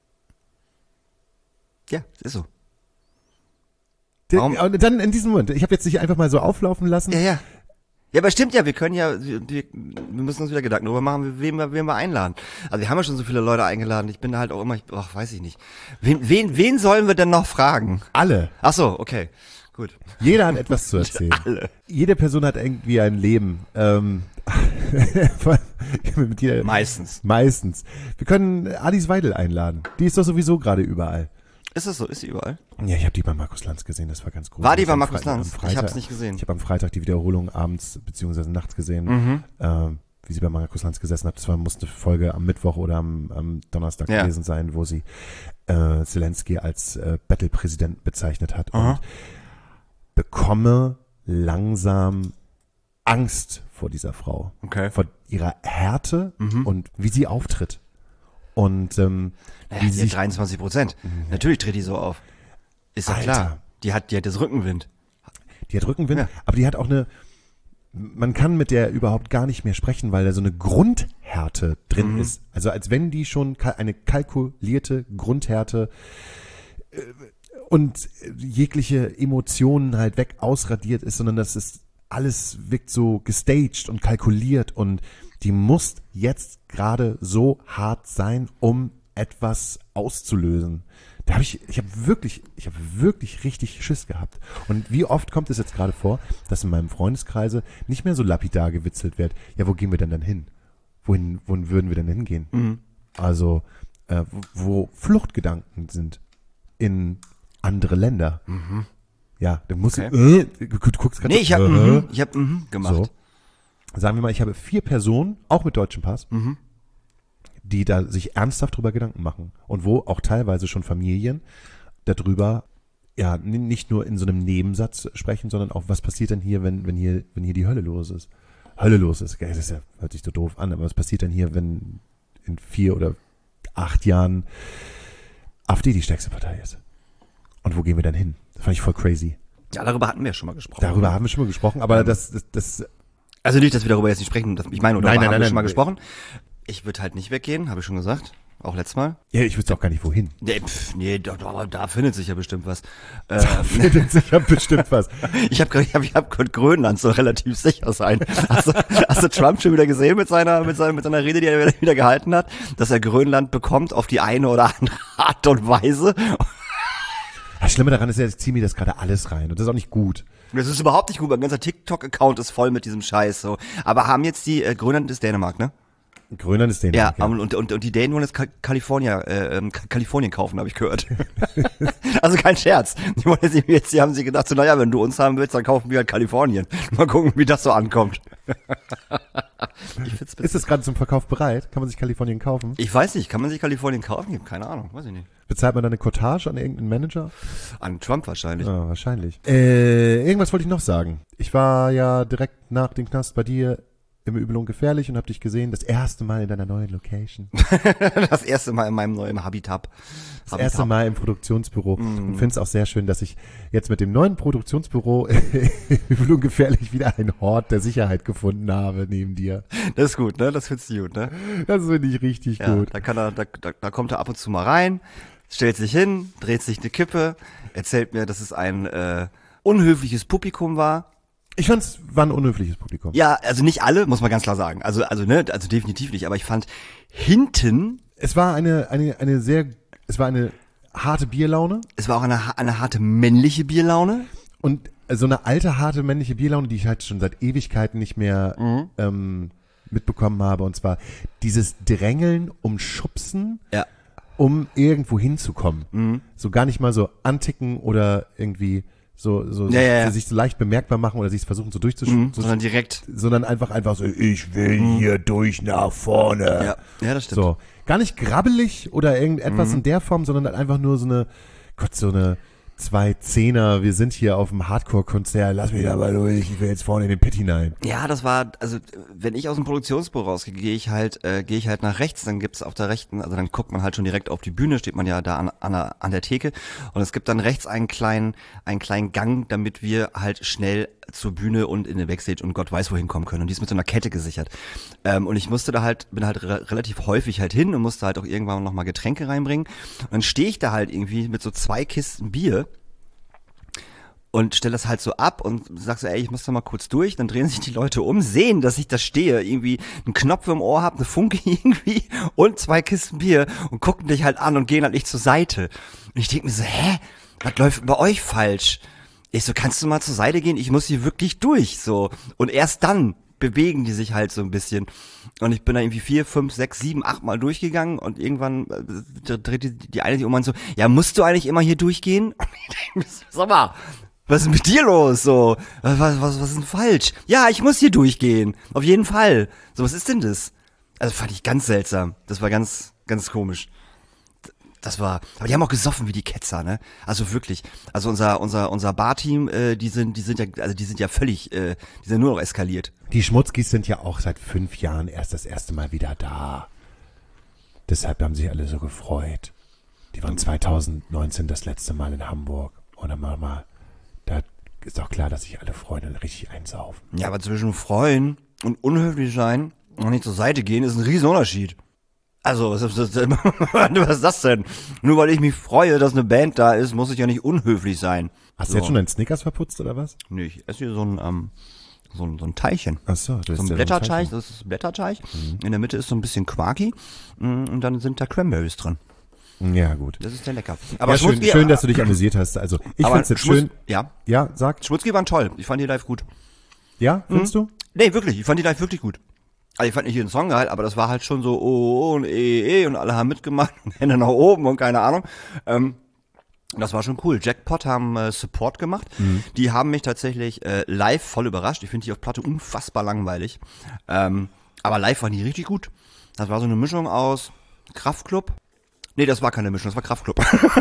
Ja, ist so. Der, Warum- und dann in diesem Moment, ich habe jetzt nicht einfach mal so auflaufen lassen. Ja, ja. Ja, aber stimmt ja, wir können ja, wir, wir müssen uns wieder Gedanken darüber machen, wen wir, wen wir einladen. Also wir haben ja schon so viele Leute eingeladen, ich bin da halt auch immer, ich, ach, weiß ich nicht. Wen, wen, wen sollen wir denn noch fragen? Alle. Ach so, okay, gut. Jeder hat etwas zu erzählen. Alle. Jede Person hat irgendwie ein Leben. Ähm, mit jeder, Meistens. Meistens. Wir können Alice Weidel einladen. Die ist doch sowieso gerade überall. Ist das so? Ist sie überall? Ja, ich habe die bei Markus Lanz gesehen, das war ganz groß. War die bei Am Markus Fre- am Lanz? Ich Freitag- hab's nicht gesehen. Ich habe am Freitag die Wiederholung abends beziehungsweise nachts gesehen, Mhm. ähm, wie sie bei Markus Lanz gesessen hat. Das war, musste Folge am Mittwoch oder am, am Donnerstag Ja. gewesen sein, wo sie äh, Zelensky als äh, Battle-Präsident bezeichnet hat. Aha. Und bekomme langsam Angst vor dieser Frau. Okay. Vor ihrer Härte Mhm. und wie sie auftritt. Und ähm, Naja, wie die sie hat sich dreiundzwanzig Prozent. Natürlich tritt die so auf. Ist ja Alter. klar. Die hat, die hat das Rückenwind. Die hat Rückenwind, Ja. aber die hat auch eine, man kann mit der überhaupt gar nicht mehr sprechen, weil da so eine Grundhärte drin Mhm. ist. Also als wenn die schon ka- eine kalkulierte Grundhärte äh, und jegliche Emotionen halt weg ausradiert ist, sondern das ist alles wirkt so gestaged und kalkuliert und die muss jetzt gerade so hart sein, um etwas auszulösen. Da habe ich, ich habe wirklich, ich habe wirklich richtig Schiss gehabt. Und wie oft kommt es jetzt gerade vor, dass in meinem Freundeskreise nicht mehr so lapidar gewitzelt wird, ja, wo gehen wir denn dann hin? wohin, wohin würden wir denn hingehen? Mhm. Also, äh, wo Fluchtgedanken sind in andere Länder. Mhm. Ja, dann musst Okay. du, äh, du, du guckst gerade Nee, ich habe äh, mhm, ich hab, mhm gemacht. so. Sagen wir mal, ich habe vier Personen, auch mit deutschem Pass, Mhm. die da sich ernsthaft drüber Gedanken machen und wo auch teilweise schon Familien darüber ja n- nicht nur in so einem Nebensatz sprechen, sondern auch, was passiert denn hier, wenn wenn hier wenn hier die Hölle los ist. Hölle los ist, gell, das ist ja, hört sich so doof an, aber was passiert denn hier, wenn in vier oder acht Jahren A f D die stärkste Partei ist? Und wo gehen wir dann hin? Das fand ich voll crazy. Ja, darüber hatten wir ja schon mal gesprochen. Darüber haben wir schon mal gesprochen, aber das, das, das Also nicht, dass wir darüber jetzt nicht sprechen. Das, ich meine, darüber Nein, nein, haben nein, wir schon mal nein. gesprochen. Ich würde halt nicht weggehen, habe ich schon gesagt. Auch letztes Mal. ja, ich wüsste auch gar nicht, wohin. Nee, pf, nee da, da, da findet sich ja bestimmt was. Äh, Da findet sich ja bestimmt was. ich habe ich hab, ich hab gehört, Grönland soll relativ sicher sein. Hast du, hast du Trump schon wieder gesehen mit seiner, mit, seiner, mit seiner Rede, die er wieder gehalten hat? Dass er Grönland bekommt auf die eine oder andere Art und Weise. Das Schlimme daran ist ja, ich ziehe mir das gerade alles rein und das ist auch nicht gut. Das ist überhaupt nicht gut. Mein ganzer TikTok-Account ist voll mit diesem Scheiß. So. Aber haben jetzt die, äh, Grönland ist Dänemark, ne? Grönland ist Ja, Dänemark. und, und, und, und die Dänen wollen jetzt Ka- California, äh, ähm, Ka- Kalifornien kaufen, habe ich gehört. Also kein Scherz. Die wollen jetzt, jetzt die haben sie gedacht, so, naja, wenn du uns haben willst, dann kaufen wir halt Kalifornien. Mal gucken, wie das so ankommt. Ich find's Ist witzig. es gerade zum Verkauf bereit? Kann man sich Kalifornien kaufen? Ich weiß nicht, kann man sich Kalifornien kaufen? Ich hab keine Ahnung, weiß ich nicht. Bezahlt man dann eine Cottage an irgendeinen Manager? An Trump wahrscheinlich. Ja, wahrscheinlich. Äh, irgendwas wollte ich noch sagen. Ich war ja direkt nach dem Knast bei dir im Übel und Gefährlich und hab dich gesehen, das erste Mal in deiner neuen Location. Das erste Mal in meinem neuen Habitat. Das erste Mal im Produktionsbüro. Mhm. Und finde es auch sehr schön, dass ich jetzt mit dem neuen Produktionsbüro Übel und Gefährlich wieder einen Hort der Sicherheit gefunden habe neben dir. Das ist gut, ne? Das findest du gut, ne? Das finde ich richtig Ja, gut. da kann er, da, da, da kommt er ab und zu mal rein, stellt sich hin, dreht sich eine Kippe, erzählt mir, dass es ein äh, unhöfliches Publikum war. Ich fand's war ein unhöfliches Publikum. Ja, also nicht alle, muss man ganz klar sagen. Also, also, ne, also definitiv nicht, aber ich fand hinten, Es war eine, eine, eine sehr, es war eine harte Bierlaune es war auch eine, ha- eine harte männliche Bierlaune. und so eine alte, harte männliche Bierlaune, die ich halt schon seit Ewigkeiten nicht mehr Mhm. ähm, mitbekommen habe. Und zwar dieses Drängeln um Schubsen, Ja. um irgendwo hinzukommen. Mhm. So gar nicht mal so anticken oder irgendwie so, so Ja, ja, ja. sich so leicht bemerkbar machen oder sich versuchen so durchzuschubsen, Mhm, sondern direkt. sondern einfach einfach so, ich will hier durch nach vorne. Ja, ja, das stimmt. So, gar nicht grabbelig oder irgendetwas Mhm. in der Form, sondern halt einfach nur so eine, Gott, so eine zwei Zehner, wir sind hier auf dem Hardcore-Konzert, lass mich da mal durch, ich will jetzt vorne in den Pit hinein. Ja, das war, also wenn ich aus dem Produktionsbüro rausgehe, gehe ich halt, äh, gehe ich halt nach rechts, dann gibt's auf der rechten, also dann guckt man halt schon direkt auf die Bühne, steht man ja da an, an, der, an der Theke und es gibt dann rechts einen kleinen, einen kleinen Gang, damit wir halt schnell zur Bühne und in den Backstage und Gott weiß wohin kommen können und die ist mit so einer Kette gesichert. Ähm, und ich musste da halt, bin halt re- relativ häufig halt hin und musste halt auch irgendwann nochmal Getränke reinbringen und dann stehe ich da halt irgendwie mit so zwei Kisten Bier und stelle das halt so ab und sag so, ey, ich muss da mal kurz durch, dann drehen sich die Leute um, sehen, dass ich da stehe, irgendwie einen Knopf im Ohr hab, eine Funke irgendwie und zwei Kisten Bier und gucken dich halt an und gehen halt nicht zur Seite. Und ich denke mir so, hä, was läuft bei euch falsch? Ich so, kannst du mal zur Seite gehen? Ich muss hier wirklich durch, so. Und erst dann bewegen die sich halt so ein bisschen. Und ich bin da irgendwie vier, fünf, sechs, sieben, acht Mal durchgegangen und irgendwann äh, dreht die, die eine sich um und so, ja, musst du eigentlich immer hier durchgehen? Und ich denk mir so, sag mal, was ist mit dir los? So, was, was, was ist denn falsch? Ja, ich muss hier durchgehen. Auf jeden Fall. So, was ist denn das? Also fand ich ganz seltsam. Das war ganz, ganz komisch. Das war, aber die haben auch gesoffen wie die Ketzer, ne? Also wirklich. Also unser, unser, unser Barteam, äh, die sind, die sind ja, also die sind ja völlig, äh, die sind nur noch eskaliert. Die Schmutzkis sind ja auch seit fünf Jahren erst das erste Mal wieder da. Deshalb haben sich alle so gefreut. Die waren zwanzig neunzehn das letzte Mal in Hamburg. Oder mal, mal, da ist doch klar, dass sich alle freuen und richtig einsaufen. Ja, aber zwischen freuen und unhöflich sein und nicht zur Seite gehen ist ein Riesenunterschied. Also, was ist, das, was ist das denn? Nur weil ich mich freue, dass eine Band da ist, muss ich ja nicht unhöflich sein. Hast So. du jetzt schon deinen Snickers verputzt oder was? Nee, ich esse hier so ein, ähm, so ein, so ein Teilchen. Ach so, das So ein ist ja Blätterteig, so ein das ist Blätterteig. In der Mitte ist so ein bisschen Quarky. mm, Und dann sind da Cranberries drin. Zeichen. Ja, gut. Das ist sehr lecker. Aber ja, schön, Schmutzki- schön, dass du dich amüsiert hast. Also, ich aber fand's jetzt Schmutz- schön. Ja, Ja, sag. Schmutzki waren toll. Ich fand die live gut. Ja, findest du? Nee, wirklich. Ich fand die live wirklich gut. Also ich fand nicht jeden Song geil, aber das war halt schon so oh, oh und eh, eh und alle haben mitgemacht und Hände nach oben und keine Ahnung. Ähm, das war schon cool. Jackpot haben äh, Support gemacht. Mhm. Die haben mich tatsächlich äh, live voll überrascht. Ich finde die auf Platte unfassbar langweilig. Ähm, aber live waren die richtig gut. Das war so eine Mischung aus Kraftklub. Nee, das war keine Mischung, das war Kraftklub.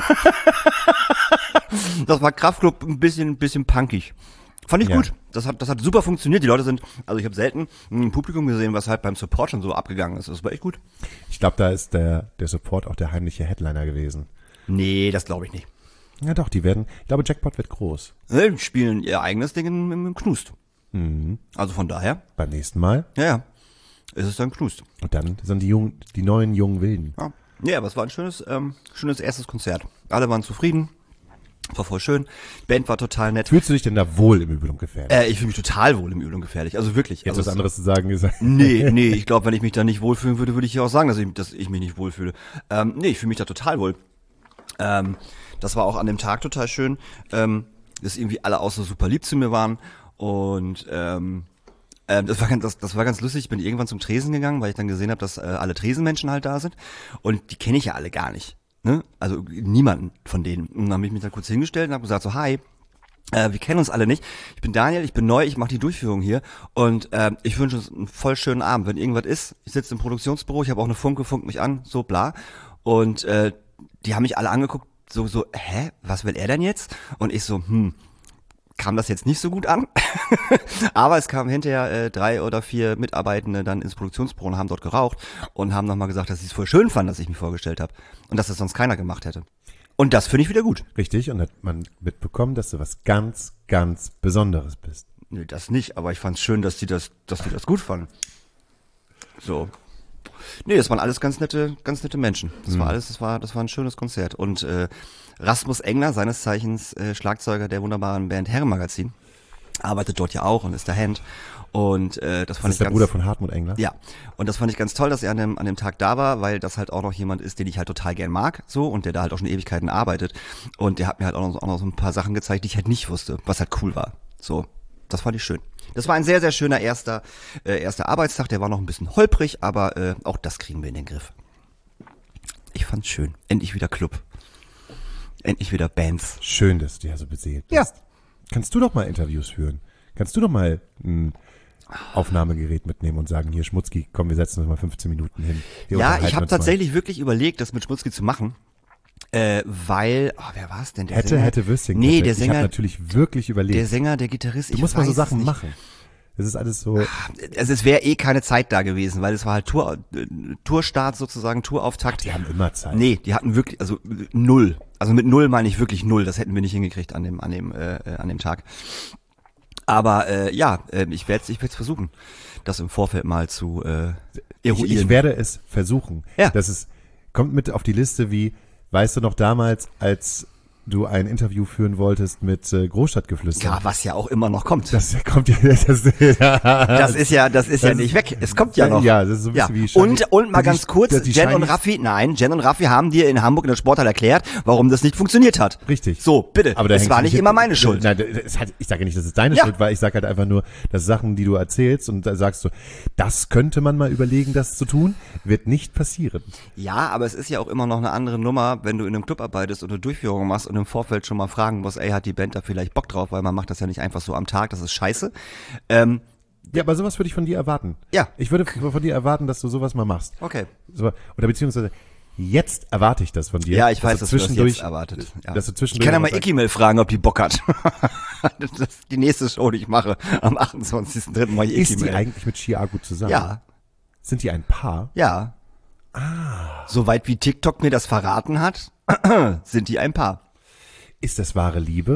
Das war Kraftklub ein bisschen, ein bisschen punkig. Fand ich ja. gut. Das hat, das hat super funktioniert. Die Leute sind, also ich habe selten ein Publikum gesehen, was halt beim Support schon so abgegangen ist. Das war echt gut. Ich glaube, da ist der, der Support auch der heimliche Headliner gewesen. Nee, das glaube ich nicht. Ja doch, die werden, ich glaube, Jackpot wird groß. Die spielen ihr eigenes Ding im, im Knust. Mhm. Also von daher. Beim nächsten Mal. Ja, ja. Ist es dann Knust. Und dann sind die jungen, die neuen jungen Wilden. Ja. Ja, aber es war ein schönes, ähm, schönes erstes Konzert. Alle waren zufrieden. War voll schön. Die Band war total nett. Fühlst du dich denn da wohl im Übel und gefährlich? Äh, ich fühle mich total wohl im Übel und gefährlich. Also wirklich. Jetzt also was anderes zu sagen ist. Nee, nee, ich glaube, wenn ich mich da nicht wohlfühlen würde, würde ich ja auch sagen, dass ich, dass ich mich nicht wohlfühle. Ähm, nee, ich fühle mich da total wohl. Ähm, das war auch an dem Tag total schön, ähm, dass irgendwie alle auch so super lieb zu mir waren. Und ähm, ähm, das war ganz, das, das war ganz lustig. Ich bin irgendwann zum Tresen gegangen, weil ich dann gesehen habe, dass äh, alle Tresenmenschen halt da sind. Und die kenne ich ja alle gar nicht. Ne? Also niemanden von denen. Und dann habe ich mich da kurz hingestellt und habe gesagt so, hi, äh, wir kennen uns alle nicht. Ich bin Daniel, ich bin neu, ich mache die Durchführung hier und äh, ich wünsche uns einen voll schönen Abend. Wenn irgendwas ist, ich sitze im Produktionsbüro, ich habe auch eine Funke, funkt mich an, so bla. Und äh, die haben mich alle angeguckt, so, so, hä, was will er denn jetzt? Und ich so, hm, kam das jetzt nicht so gut an. Aber es kamen hinterher äh, drei oder vier Mitarbeitende dann ins Produktionsbüro und haben dort geraucht und haben nochmal gesagt, dass sie es voll schön fanden, dass ich mich vorgestellt habe und dass das sonst keiner gemacht hätte. Und das finde ich wieder gut. Richtig, und hat man mitbekommen, dass du was ganz, ganz Besonderes bist. Nee, das nicht, aber ich fand es schön, dass die das, dass die das gut fanden. So. Nee, das waren alles ganz nette, ganz nette Menschen. Das mhm. war alles, das war, das war ein schönes Konzert. Und äh, Rasmus Engler, seines Zeichens äh, Schlagzeuger der wunderbaren Band Herrenmagazin, arbeitet dort ja auch und ist der Hand. Und äh, das fand das ist ich der ganz, Bruder von Hartmut Engler. Ja, und das fand ich ganz toll, dass er an dem, an dem Tag da war, weil das halt auch noch jemand ist, den ich halt total gern mag, so, und der da halt auch schon Ewigkeiten arbeitet. Und der hat mir halt auch noch, auch noch so ein paar Sachen gezeigt, die ich halt nicht wusste, was halt cool war. So, das fand ich schön. Das war ein sehr, sehr schöner erster, äh, erster Arbeitstag, der war noch ein bisschen holprig, aber äh, auch das kriegen wir in den Griff. Ich fand's schön. Endlich wieder Club. Endlich wieder Bands. Schön, dass du ja so beseelt bist. Ja. Kannst du doch mal Interviews führen? Kannst du doch mal ein Aufnahmegerät mitnehmen und sagen, hier Schmutzki, komm, wir setzen uns mal fünfzehn Minuten hin. Wir Ja, unterhalten ich habe uns mal. tatsächlich wirklich überlegt, das mit Schmutzki zu machen, äh, weil, oh, wer war's denn? Der Hätte, Sänger? hätte, Würstchen. Nee, hätte. der Ich Sänger, habe natürlich wirklich überlegt. der Sänger, der Gitarrist, du ich musst mal so weiß Sachen es nicht. machen. Es ist alles so. Also es wäre eh keine Zeit da gewesen, weil es war halt Tour, äh, Tourstart sozusagen, Tourauftakt. Die haben immer Zeit. Nee, die hatten wirklich, also äh, null. Also mit null meine ich wirklich null. Das hätten wir nicht hingekriegt an dem, an dem, äh, an dem Tag. Aber äh, ja, äh, ich werde ich werde versuchen, das im Vorfeld mal zu äh, eruieren. Ich, ich werde es versuchen. Ja. Das ist, kommt mit auf die Liste wie, weißt du noch damals, als du ein Interview führen wolltest mit äh, Großstadtgeflüster. Ja, was ja auch immer noch kommt. Das kommt ja, das, das, Das ist ja, das ist ja Das nicht ist- weg. Es kommt ja noch. Ja, das ist so ein bisschen wie Shiny- Und, und mal die- ganz kurz, die- die Jen und Shiny- Raffi, nein, Jen und Raffi haben dir in Hamburg in der Sporthalle erklärt, warum das nicht funktioniert hat. Richtig. So, bitte. Aber da es hängt war nicht sich- immer meine Schuld. Nein, das hat, ich sage nicht, das ist deine Ja. Schuld, weil ich sage halt einfach nur, dass Sachen, die du erzählst und da sagst du, das könnte man mal überlegen, das zu tun, wird nicht passieren. Ja, aber es ist ja auch immer noch eine andere Nummer, wenn du in einem Club arbeitest und eine Durchführung machst und im Vorfeld schon mal fragen musst, ey, hat die Band da vielleicht Bock drauf, weil man macht das ja nicht einfach so am Tag, das ist scheiße. Ähm, Ja, aber sowas würde ich von dir erwarten. Ja. Ich würde von dir erwarten, dass du sowas mal machst. okay. So, oder beziehungsweise, jetzt erwarte ich das von dir. Ja, ich weiß, dass du das zwischendurch jetzt erwartet. Ja. Dass du Ich zwischendurch kann ja noch mal was Ikimel fragen, ob die Bock hat. Das ist die nächste Show, die ich mache. Am achtundzwanzigsten dritten mache ich Ist die Ikimel. eigentlich mit Chia gut zusammen? Ja, Sind die ein Paar? ja. Ah. Soweit wie TikTok mir das verraten hat, sind die ein Paar. Ist das wahre Liebe?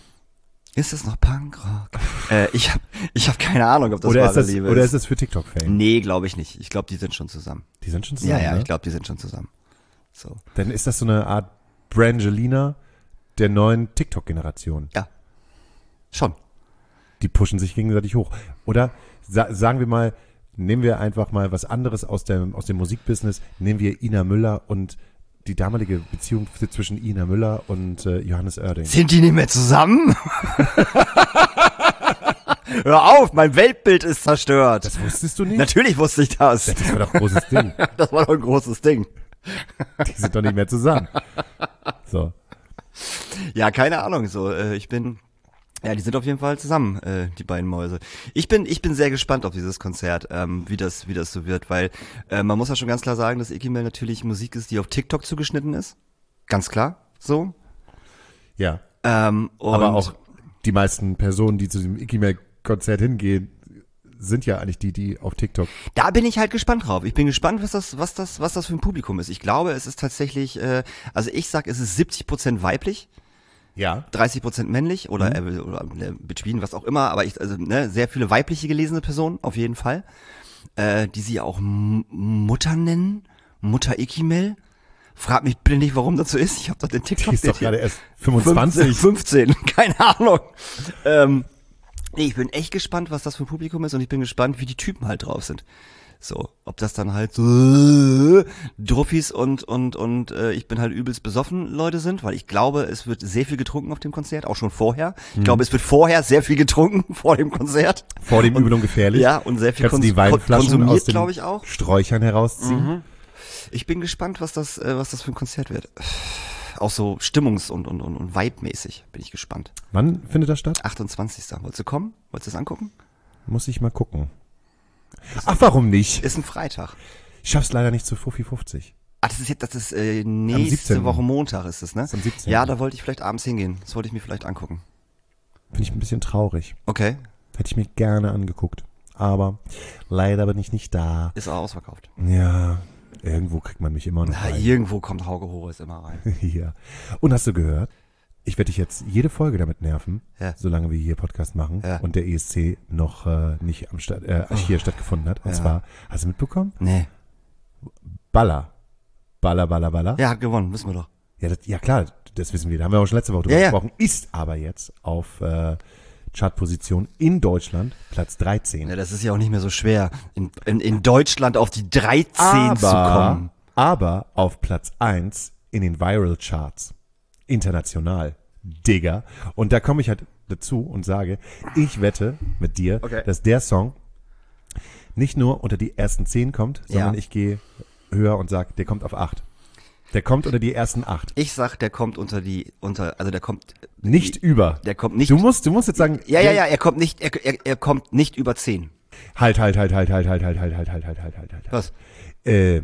Ist das noch Punkrock? äh, ich habe ich hab keine Ahnung, ob das oder wahre ist das, Liebe oder ist. ist das für TikTok-Fame? Nee, glaube ich nicht. Ich glaube, die sind schon zusammen. Die sind schon zusammen, Ja, ja, ne? ich glaube, die sind schon zusammen. So. Dann ist das so eine Art Brangelina der neuen TikTok-Generation. Ja. Schon. Die pushen sich gegenseitig hoch. Oder sa- sagen wir mal, nehmen wir einfach mal was anderes aus dem, aus dem Musikbusiness, nehmen wir Ina Müller und die damalige Beziehung zwischen Ina Müller und äh, Johannes Oerding. Sind die nicht mehr zusammen? Hör auf, mein Weltbild ist zerstört. Das wusstest du nicht? Natürlich wusste ich das. Das war doch ein großes Ding. Das war doch ein großes Ding. Die sind doch nicht mehr zusammen. So. Ja, keine Ahnung, so, äh, ich bin, ja, die sind auf jeden Fall zusammen, äh, die beiden Mäuse. Ich bin, ich bin sehr gespannt auf dieses Konzert, ähm, wie das, wie das so wird, weil, äh, man muss ja schon ganz klar sagen, dass Icky Mel natürlich Musik ist, die auf TikTok zugeschnitten ist. Ganz klar, so. Ja. Ähm, und Aber auch die meisten Personen, die zu diesem Icky Mel Konzert hingehen, sind ja eigentlich die, die auf TikTok. Da bin ich halt gespannt drauf. Ich bin gespannt, was das, was das, was das für ein Publikum ist. Ich glaube, es ist tatsächlich, äh, also ich sag, es ist siebzig Prozent weiblich, Ja. dreißig Prozent männlich oder, mhm. äh, oder äh, between, was auch immer, aber ich, also, ne, sehr viele weibliche gelesene Personen, auf jeden Fall, äh, die sie auch M- Mutter nennen, Mutter Icky Mel. Frag mich bitte nicht, warum das so ist. Ich habe doch den TikTok. Die ist doch gerade erst fünfundzwanzig. fünfzehn, keine Ahnung. Ähm, nee, ich bin echt gespannt, was das für ein Publikum ist und ich bin gespannt, wie die Typen halt drauf sind. So, ob das dann halt so äh, Druffis und und und äh, ich bin halt übelst besoffen Leute sind, weil ich glaube, es wird sehr viel getrunken auf dem Konzert, auch schon vorher. Ich Mhm. glaube, es wird vorher sehr viel getrunken vor dem Konzert. Vor dem Übel und gefährlich. Ja, und sehr viel Kannst du die kons- Weinflaschen konsumiert, aus den glaube ich auch. Sträuchern herausziehen. Ich bin gespannt, was das, äh, was das für ein Konzert wird. Auch so stimmungs- und, und, und, und Vibe-mäßig bin ich gespannt. Wann findet das statt? achtundzwanzigsten Wolltest du kommen? Wolltest du das angucken? Muss ich mal gucken. Ach, warum nicht? Ist ein Freitag. Ich schaff's leider nicht zu Fuffi fünfzig. Ah, das ist jetzt, das ist äh, nächste siebzehnten Woche Montag ist es, ne? ist am siebzehnten Ja, da wollte ich vielleicht abends hingehen. Das wollte ich mir vielleicht angucken. Finde ich ein bisschen traurig. Okay. Hätte ich mir gerne angeguckt. Aber leider bin ich nicht da. Ist auch ausverkauft. Ja, irgendwo kriegt man mich immer noch Na, rein. irgendwo kommt Hauke Horace immer rein. Ja. Und hast du gehört? Ich werde dich jetzt jede Folge damit nerven, Ja. solange wir hier Podcast machen Ja. und der E S C noch äh, nicht am Stadt, äh, hier stattgefunden hat. Und Ja. zwar, hast du mitbekommen? Nee. Baller. Baller, Baller, Baller. Ja, hat gewonnen, wissen wir doch. Ja, das, ja klar, das wissen wir. Da haben wir auch schon letzte Woche drüber Ja, ja. gesprochen. Ist aber jetzt auf äh, Chartposition in Deutschland Platz dreizehn. Ja, das ist ja auch nicht mehr so schwer, in, in, in Deutschland auf die dreizehn zu kommen. aber auf Platz eins in den Viral Charts. International. Digga. Und da komme ich halt dazu und sage, ich wette mit dir, Okay. dass der Song nicht nur unter die ersten zehn kommt, sondern Ja. ich gehe höher und sage, der kommt auf acht. Der kommt unter die ersten acht. Ich sag, der kommt unter die, unter, also der kommt, Nicht über. der kommt nicht, Du musst, du musst jetzt sagen, ja, ja, ja, er kommt nicht, er, er, er kommt nicht über zehn. Halt, halt, halt, halt, halt, halt, halt, halt, halt, halt, halt, halt, halt, halt. Was? Äh,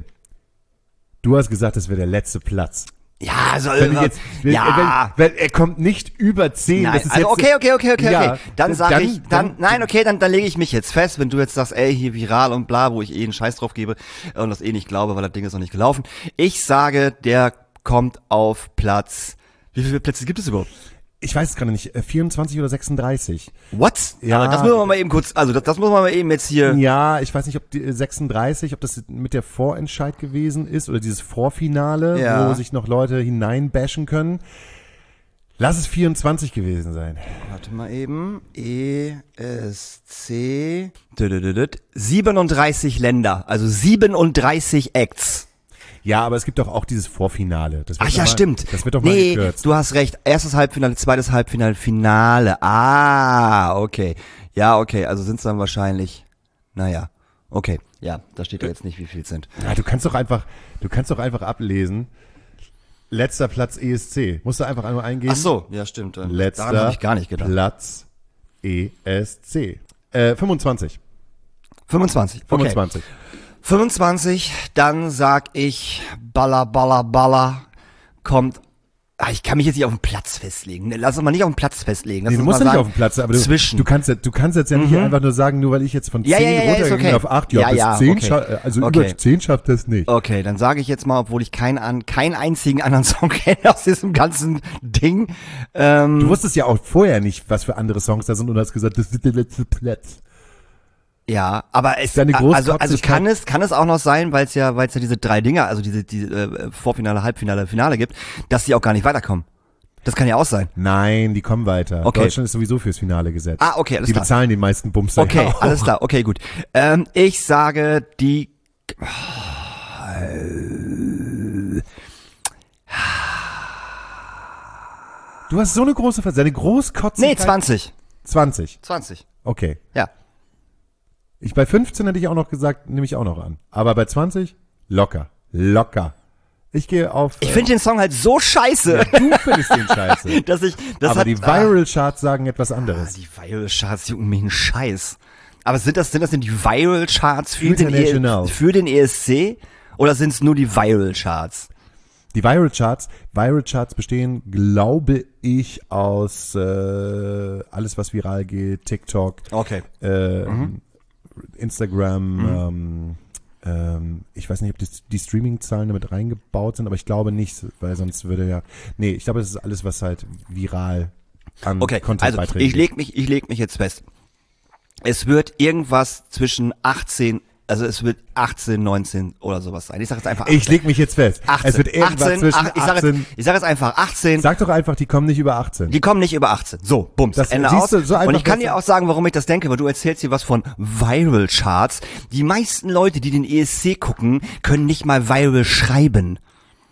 du hast gesagt, das wäre der letzte Platz. Ja, also, Wenn du jetzt, wenn, ja. wenn, wenn, er kommt nicht über zehn. Nein, das ist also jetzt, okay, okay, okay, okay, ja, okay. Dann sag dann- ich, dann, dann- nein, okay, dann, dann lege ich mich jetzt fest, wenn du jetzt sagst, ey, hier viral und bla, wo ich eh einen Scheiß drauf gebe und das eh nicht glaube, weil das Ding ist noch nicht gelaufen. Ich sage, der kommt auf Platz, wie viele Plätze gibt es überhaupt? Ich weiß es gerade nicht, äh, vierundzwanzig oder sechsunddreißig. What? Ja. Aber das müssen wir mal eben kurz, also das, das muss man mal eben jetzt hier, Ja, ich weiß nicht, ob die äh, sechsunddreißig, ob das mit der Vorentscheid gewesen ist oder dieses Vorfinale, Ja. wo sich noch Leute hineinbashen können. Lass es vierundzwanzig gewesen sein. warte mal eben, E, S, C, düdüdüdüd, siebenunddreißig Länder, also siebenunddreißig Acts. Ja, aber es gibt doch auch dieses Vorfinale. Das wird Ach ja, aber, stimmt. Das wird doch mal nee, gekürzt. du hast recht. Erstes Halbfinale, zweites Halbfinale, Finale. Ah, okay. Ja, okay. Also sind es dann wahrscheinlich, naja, okay. Ja, da steht ja jetzt nicht, wie viel es sind. Ja, du kannst doch einfach, du kannst doch einfach ablesen. Letzter Platz E S C. Musst du einfach einmal eingeben. Ach so, ja, stimmt. Daran Letzter habe ich gar nicht gedacht. Platz E S C. Äh, fünfundzwanzig. fünfundzwanzig. Okay. fünfundzwanzig. fünfundzwanzig, dann sag ich, Baller, Baller, Baller, kommt, ah, ich kann mich jetzt nicht auf den Platz festlegen. Ne, lass uns mal nicht auf den Platz festlegen. Lass Nee, du uns musst mal ja nicht sagen, auf dem Platz, aber du, zwischen. du kannst ja, du kannst jetzt ja nicht Mhm. einfach nur sagen, nur weil ich jetzt von zehn Ja, ja, ja, ja, ist runtergegangen bin okay. auf acht, ja, Ja, bis ja, zehn, okay. scha- also Okay. über zehn schafft das nicht. Okay, dann sage ich jetzt mal, obwohl ich keinen an, keinen einzigen anderen Song kenne aus diesem ganzen Ding. Ähm, Du wusstest ja auch vorher nicht, was für andere Songs da sind und hast gesagt, das ist der letzte Platz. ja, aber es, Deine also, also Großkotzigkeit- kann es, kann es auch noch sein, weil es ja, weil es ja diese drei Dinger, also diese, die äh, Vorfinale, Halbfinale, Finale gibt, dass die auch gar nicht weiterkommen. Das kann ja auch sein. Nein, die kommen weiter. Okay. Deutschland ist sowieso fürs Finale gesetzt. Ah, okay, alles Die klar. bezahlen den meisten Bums. da Okay, ja auch. alles klar, okay, gut. Ähm, ich sage, die, Du hast so eine große Ver seine Großkotzigkeit. nee, zwanzig. zwanzig. zwanzig. Okay. Ja. Ich bei fünfzehn hätte ich auch noch gesagt, nehme ich auch noch an. Aber bei zwanzig, locker. Locker. Ich gehe auf... Ich finde den Song halt so scheiße, ja, du findest den scheiße. dass ich, das Aber hat, die Viral-Charts sagen etwas ah, anderes. die Viral-Charts jucken mich einen Scheiß. Aber sind das, sind das denn die Viral-Charts für den, International. E- für den E S C? Oder sind es nur die Viral-Charts? Die Viral-Charts, Viral-Charts bestehen, glaube ich, aus äh, alles, was viral geht, TikTok, Okay. äh, Mhm. Instagram, Mhm. ähm, ähm, ich weiß nicht, ob die, die Streaming-Zahlen damit reingebaut sind, aber ich glaube nicht, weil sonst würde ja, nee, ich glaube, das ist alles, was halt viral an Okay, Content also beiträgt. ich leg mich, ich leg mich jetzt fest. Es wird irgendwas zwischen achtzehn, also es wird achtzehn, neunzehn oder sowas sein. Ich sag jetzt einfach achtzehn. Ich leg mich jetzt fest. achtzehn. Es wird irgendwas achtzehn, zwischen ach, ich sag achtzehn. Jetzt, ich sag jetzt einfach achtzehn. Sag doch einfach, die kommen nicht über achtzehn. Die kommen nicht über achtzehn. So, bums, Das- Ende siehst aus. du, so einfach Und ich kann das- dir auch sagen, warum ich das denke, weil du erzählst hier was von Viral-Charts. Die meisten Leute, die den E S C gucken, können nicht mal Viral schreiben.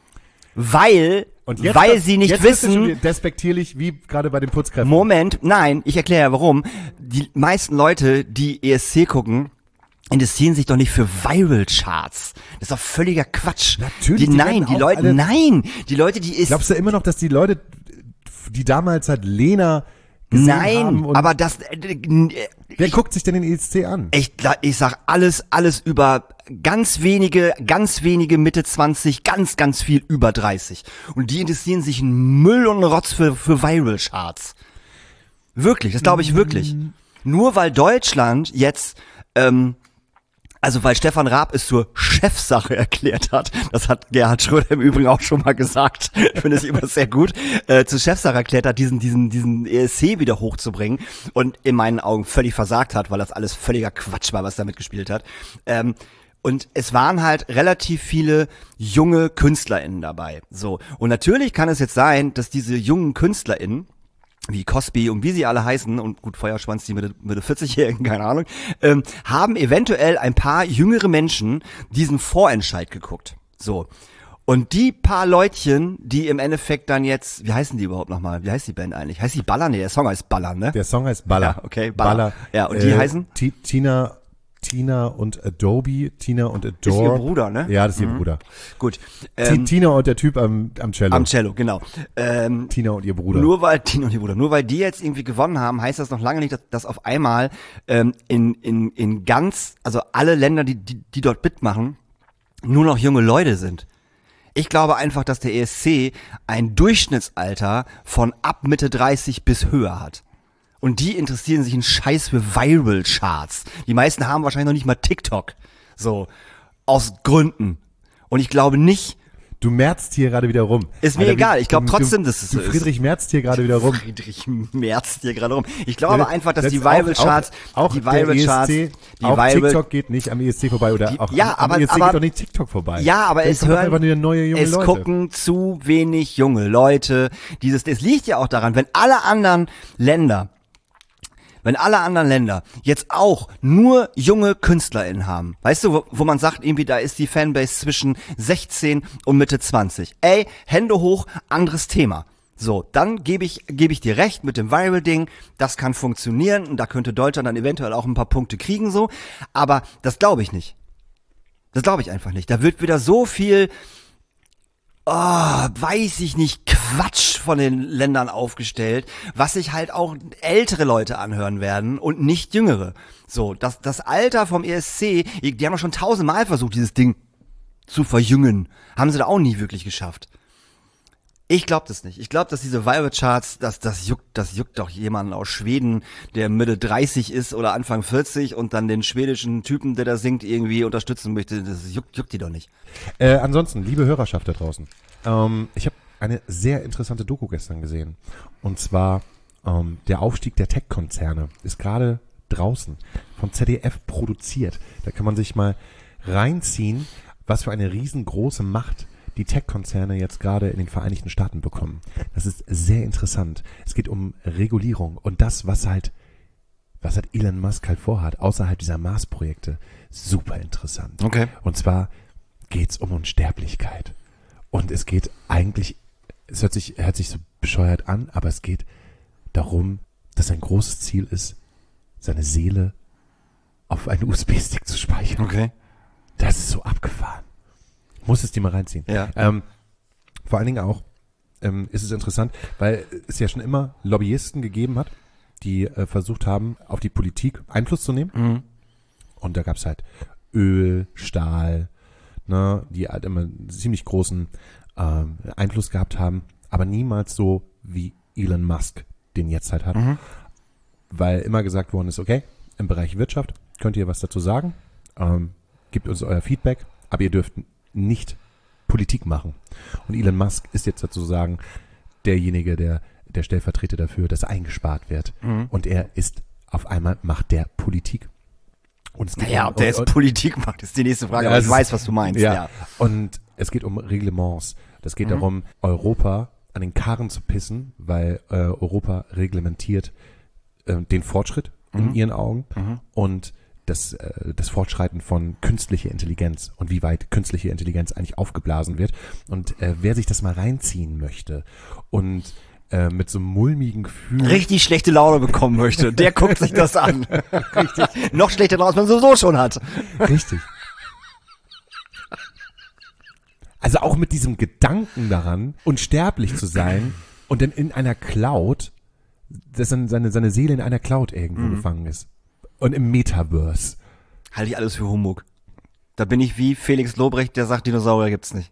Weil, Und jetzt, weil sie nicht jetzt bist du schon wissen, wieder despektierlich, wie gerade bei den Putzkräften. Moment, nein, ich erkläre ja warum. Die meisten Leute, die E S C gucken, interessieren sich doch nicht für Viral-Charts. Das ist doch völliger Quatsch. Natürlich, Die, die nein, werden die auch Leute, alle- nein, die Leute, die ist, Glaubst du immer noch, dass die Leute, die damals halt Lena gesehen haben nein, und aber das, äh, äh, wer guckt sich denn den E S C an? ich, ich sag alles, alles über ganz wenige, ganz wenige Mitte zwanzig, ganz, ganz viel über dreißig. Und die interessieren sich in Müll und Rotz für, für Viral-Charts. Wirklich, das glaube ich wirklich. Nur weil Deutschland jetzt, ähm, also weil Stefan Raab es zur Chefsache erklärt hat, das hat Gerhard Schröder im Übrigen auch schon mal gesagt, finde ich immer sehr gut, äh, zur Chefsache erklärt hat, diesen diesen diesen E S C wieder hochzubringen und in meinen Augen völlig versagt hat, weil das alles völliger Quatsch war, was er mitgespielt hat. Ähm, und es waren halt relativ viele junge KünstlerInnen dabei. So. Und natürlich kann es jetzt sein, dass diese jungen KünstlerInnen wie Cosby und wie sie alle heißen, und gut, Feuerschwanz, die Mitte, Mitte vierzig-Jährigen, keine Ahnung, ähm, haben eventuell ein paar jüngere Menschen diesen Vorentscheid geguckt. So. Und die paar Leutchen, die im Endeffekt dann jetzt, wie heißen die überhaupt nochmal? Wie heißt die Band eigentlich? Heißt die Baller? Nee, der Song heißt Baller, ne? Der Song heißt Baller. Ja, okay, Baller. Ja, und die heißen? Ti- Tina, Tina und Adobe, Tina und Adore. Ist ihr Bruder, ne? Ja, das ist ihr Bruder. Gut. Ti- Ähm, Tina und der Typ am, am Cello. am Cello, genau. Ähm, Tina und ihr Bruder. Nur weil Tino und die Bruder, nur weil die jetzt irgendwie gewonnen haben, heißt das noch lange nicht, dass, dass auf einmal ähm, in in in ganz, also alle Länder, die die, die dort mitmachen, nur noch junge Leute sind. Ich glaube einfach, dass der E S C ein Durchschnittsalter von ab Mitte dreißig bis höher hat. Und die interessieren sich einen Scheiß für Viral-Charts. Die meisten haben wahrscheinlich noch nicht mal TikTok. So, aus Gründen. Und ich glaube nicht, Du merzt hier gerade wieder rum. Ist mir Alter, egal, wie- ich glaub du- trotzdem, du, dass es du so ist. Friedrich merzt hier gerade wieder rum. Friedrich Merz hier gerade rum. Ich glaube einfach, dass Das die ist auch- Viral-Charts, auch, auch die der Viral-Charts, E S C, die auch Viral, TikTok geht nicht am E S C vorbei oder Die- auch ja, am aber- E S C aber- geht doch nicht TikTok vorbei. ja, aber Da es kommt doch hören, einfach nur neue junge es Leute. gucken zu wenig junge Leute. Dieses, es liegt ja auch daran, wenn alle anderen Länder, wenn alle anderen Länder jetzt auch nur junge KünstlerInnen haben, weißt du, wo, wo man sagt, irgendwie da ist die Fanbase zwischen sechzehn und Mitte zwanzig. Ey, Hände hoch, anderes Thema. So, dann gebe ich, gebe ich dir recht mit dem Viral-Ding, das kann funktionieren und da könnte Deutschland dann eventuell auch ein paar Punkte kriegen, so, aber das glaube ich nicht. Das glaube ich einfach nicht. Da wird wieder so viel, oh, weiß ich nicht, Quatsch von den Ländern aufgestellt, was sich halt auch ältere Leute anhören werden und nicht jüngere. So, das, das Alter vom E S C, die haben doch schon tausendmal versucht, dieses Ding zu verjüngen. Haben sie da auch nie wirklich geschafft. Ich glaube das nicht. Ich glaube, dass diese Viral-Charts, das, das juckt, das juckt doch jemanden aus Schweden, der Mitte dreißig ist oder Anfang vierzig und dann den schwedischen Typen, der da singt, irgendwie unterstützen möchte. Das juckt, juckt die doch nicht. Äh, ansonsten, liebe Hörerschaft da draußen, ähm, ich habe eine sehr interessante Doku gestern gesehen. Und zwar ähm, der Aufstieg der Tech-Konzerne ist gerade draußen vom Z D F produziert. Da kann man sich mal reinziehen, was für eine riesengroße Macht die Tech-Konzerne jetzt gerade in den Vereinigten Staaten bekommen. Das ist sehr interessant. Es geht um Regulierung und das, was halt, was halt Elon Musk halt vorhat, außerhalb dieser Mars-Projekte. Super interessant. Okay. Und zwar geht's um Unsterblichkeit. Und es geht eigentlich, es hört sich, hört sich so bescheuert an, aber es geht darum, dass ein großes Ziel ist, seine Seele auf einen U S B-Stick zu speichern. Okay. Das ist so abgefahren. Muss es dir mal reinziehen. Ja. Ähm, vor allen Dingen auch ähm, ist es interessant, weil es ja schon immer Lobbyisten gegeben hat, die äh, versucht haben, auf die Politik Einfluss zu nehmen. Mhm. Und da gab es halt Öl, Stahl, ne, die halt immer einen ziemlich großen ähm, Einfluss gehabt haben, aber niemals so wie Elon Musk den jetzt halt hat. Mhm. Weil immer gesagt worden ist, okay, im Bereich Wirtschaft könnt ihr was dazu sagen, ähm, gebt uns euer Feedback, aber ihr dürft nicht Politik machen. Und Elon Musk ist jetzt sozusagen derjenige, der der Stellvertreter dafür, dass eingespart wird. Mhm. Und er ist auf einmal, macht der Politik. Und es geht Naja, um, ob der jetzt und, Politik macht, ist die nächste Frage, Ja, aber es ich ist- weiß, was du meinst. ja. Ja. Und es geht um Reglements. Das geht Mhm. darum, Europa an den Karren zu pissen, weil äh, Europa reglementiert äh, den Fortschritt in Mhm. ihren Augen Mhm. und das, äh, das Fortschreiten von künstlicher Intelligenz und wie weit künstliche Intelligenz eigentlich aufgeblasen wird. Und äh, wer sich das mal reinziehen möchte und äh, mit so einem mulmigen Gefühl Richtig schlechte Laune bekommen möchte, der guckt sich das an. Richtig. Noch schlechter, als man sowieso schon hat. Richtig. Also auch mit diesem Gedanken daran, unsterblich zu sein und dann in einer Cloud, dass dann seine, seine Seele in einer Cloud irgendwo Mhm. gefangen ist. Und im Metaverse. Halte ich alles für Humbug. Da bin ich wie Felix Lobrecht, der sagt, Dinosaurier gibt's nicht.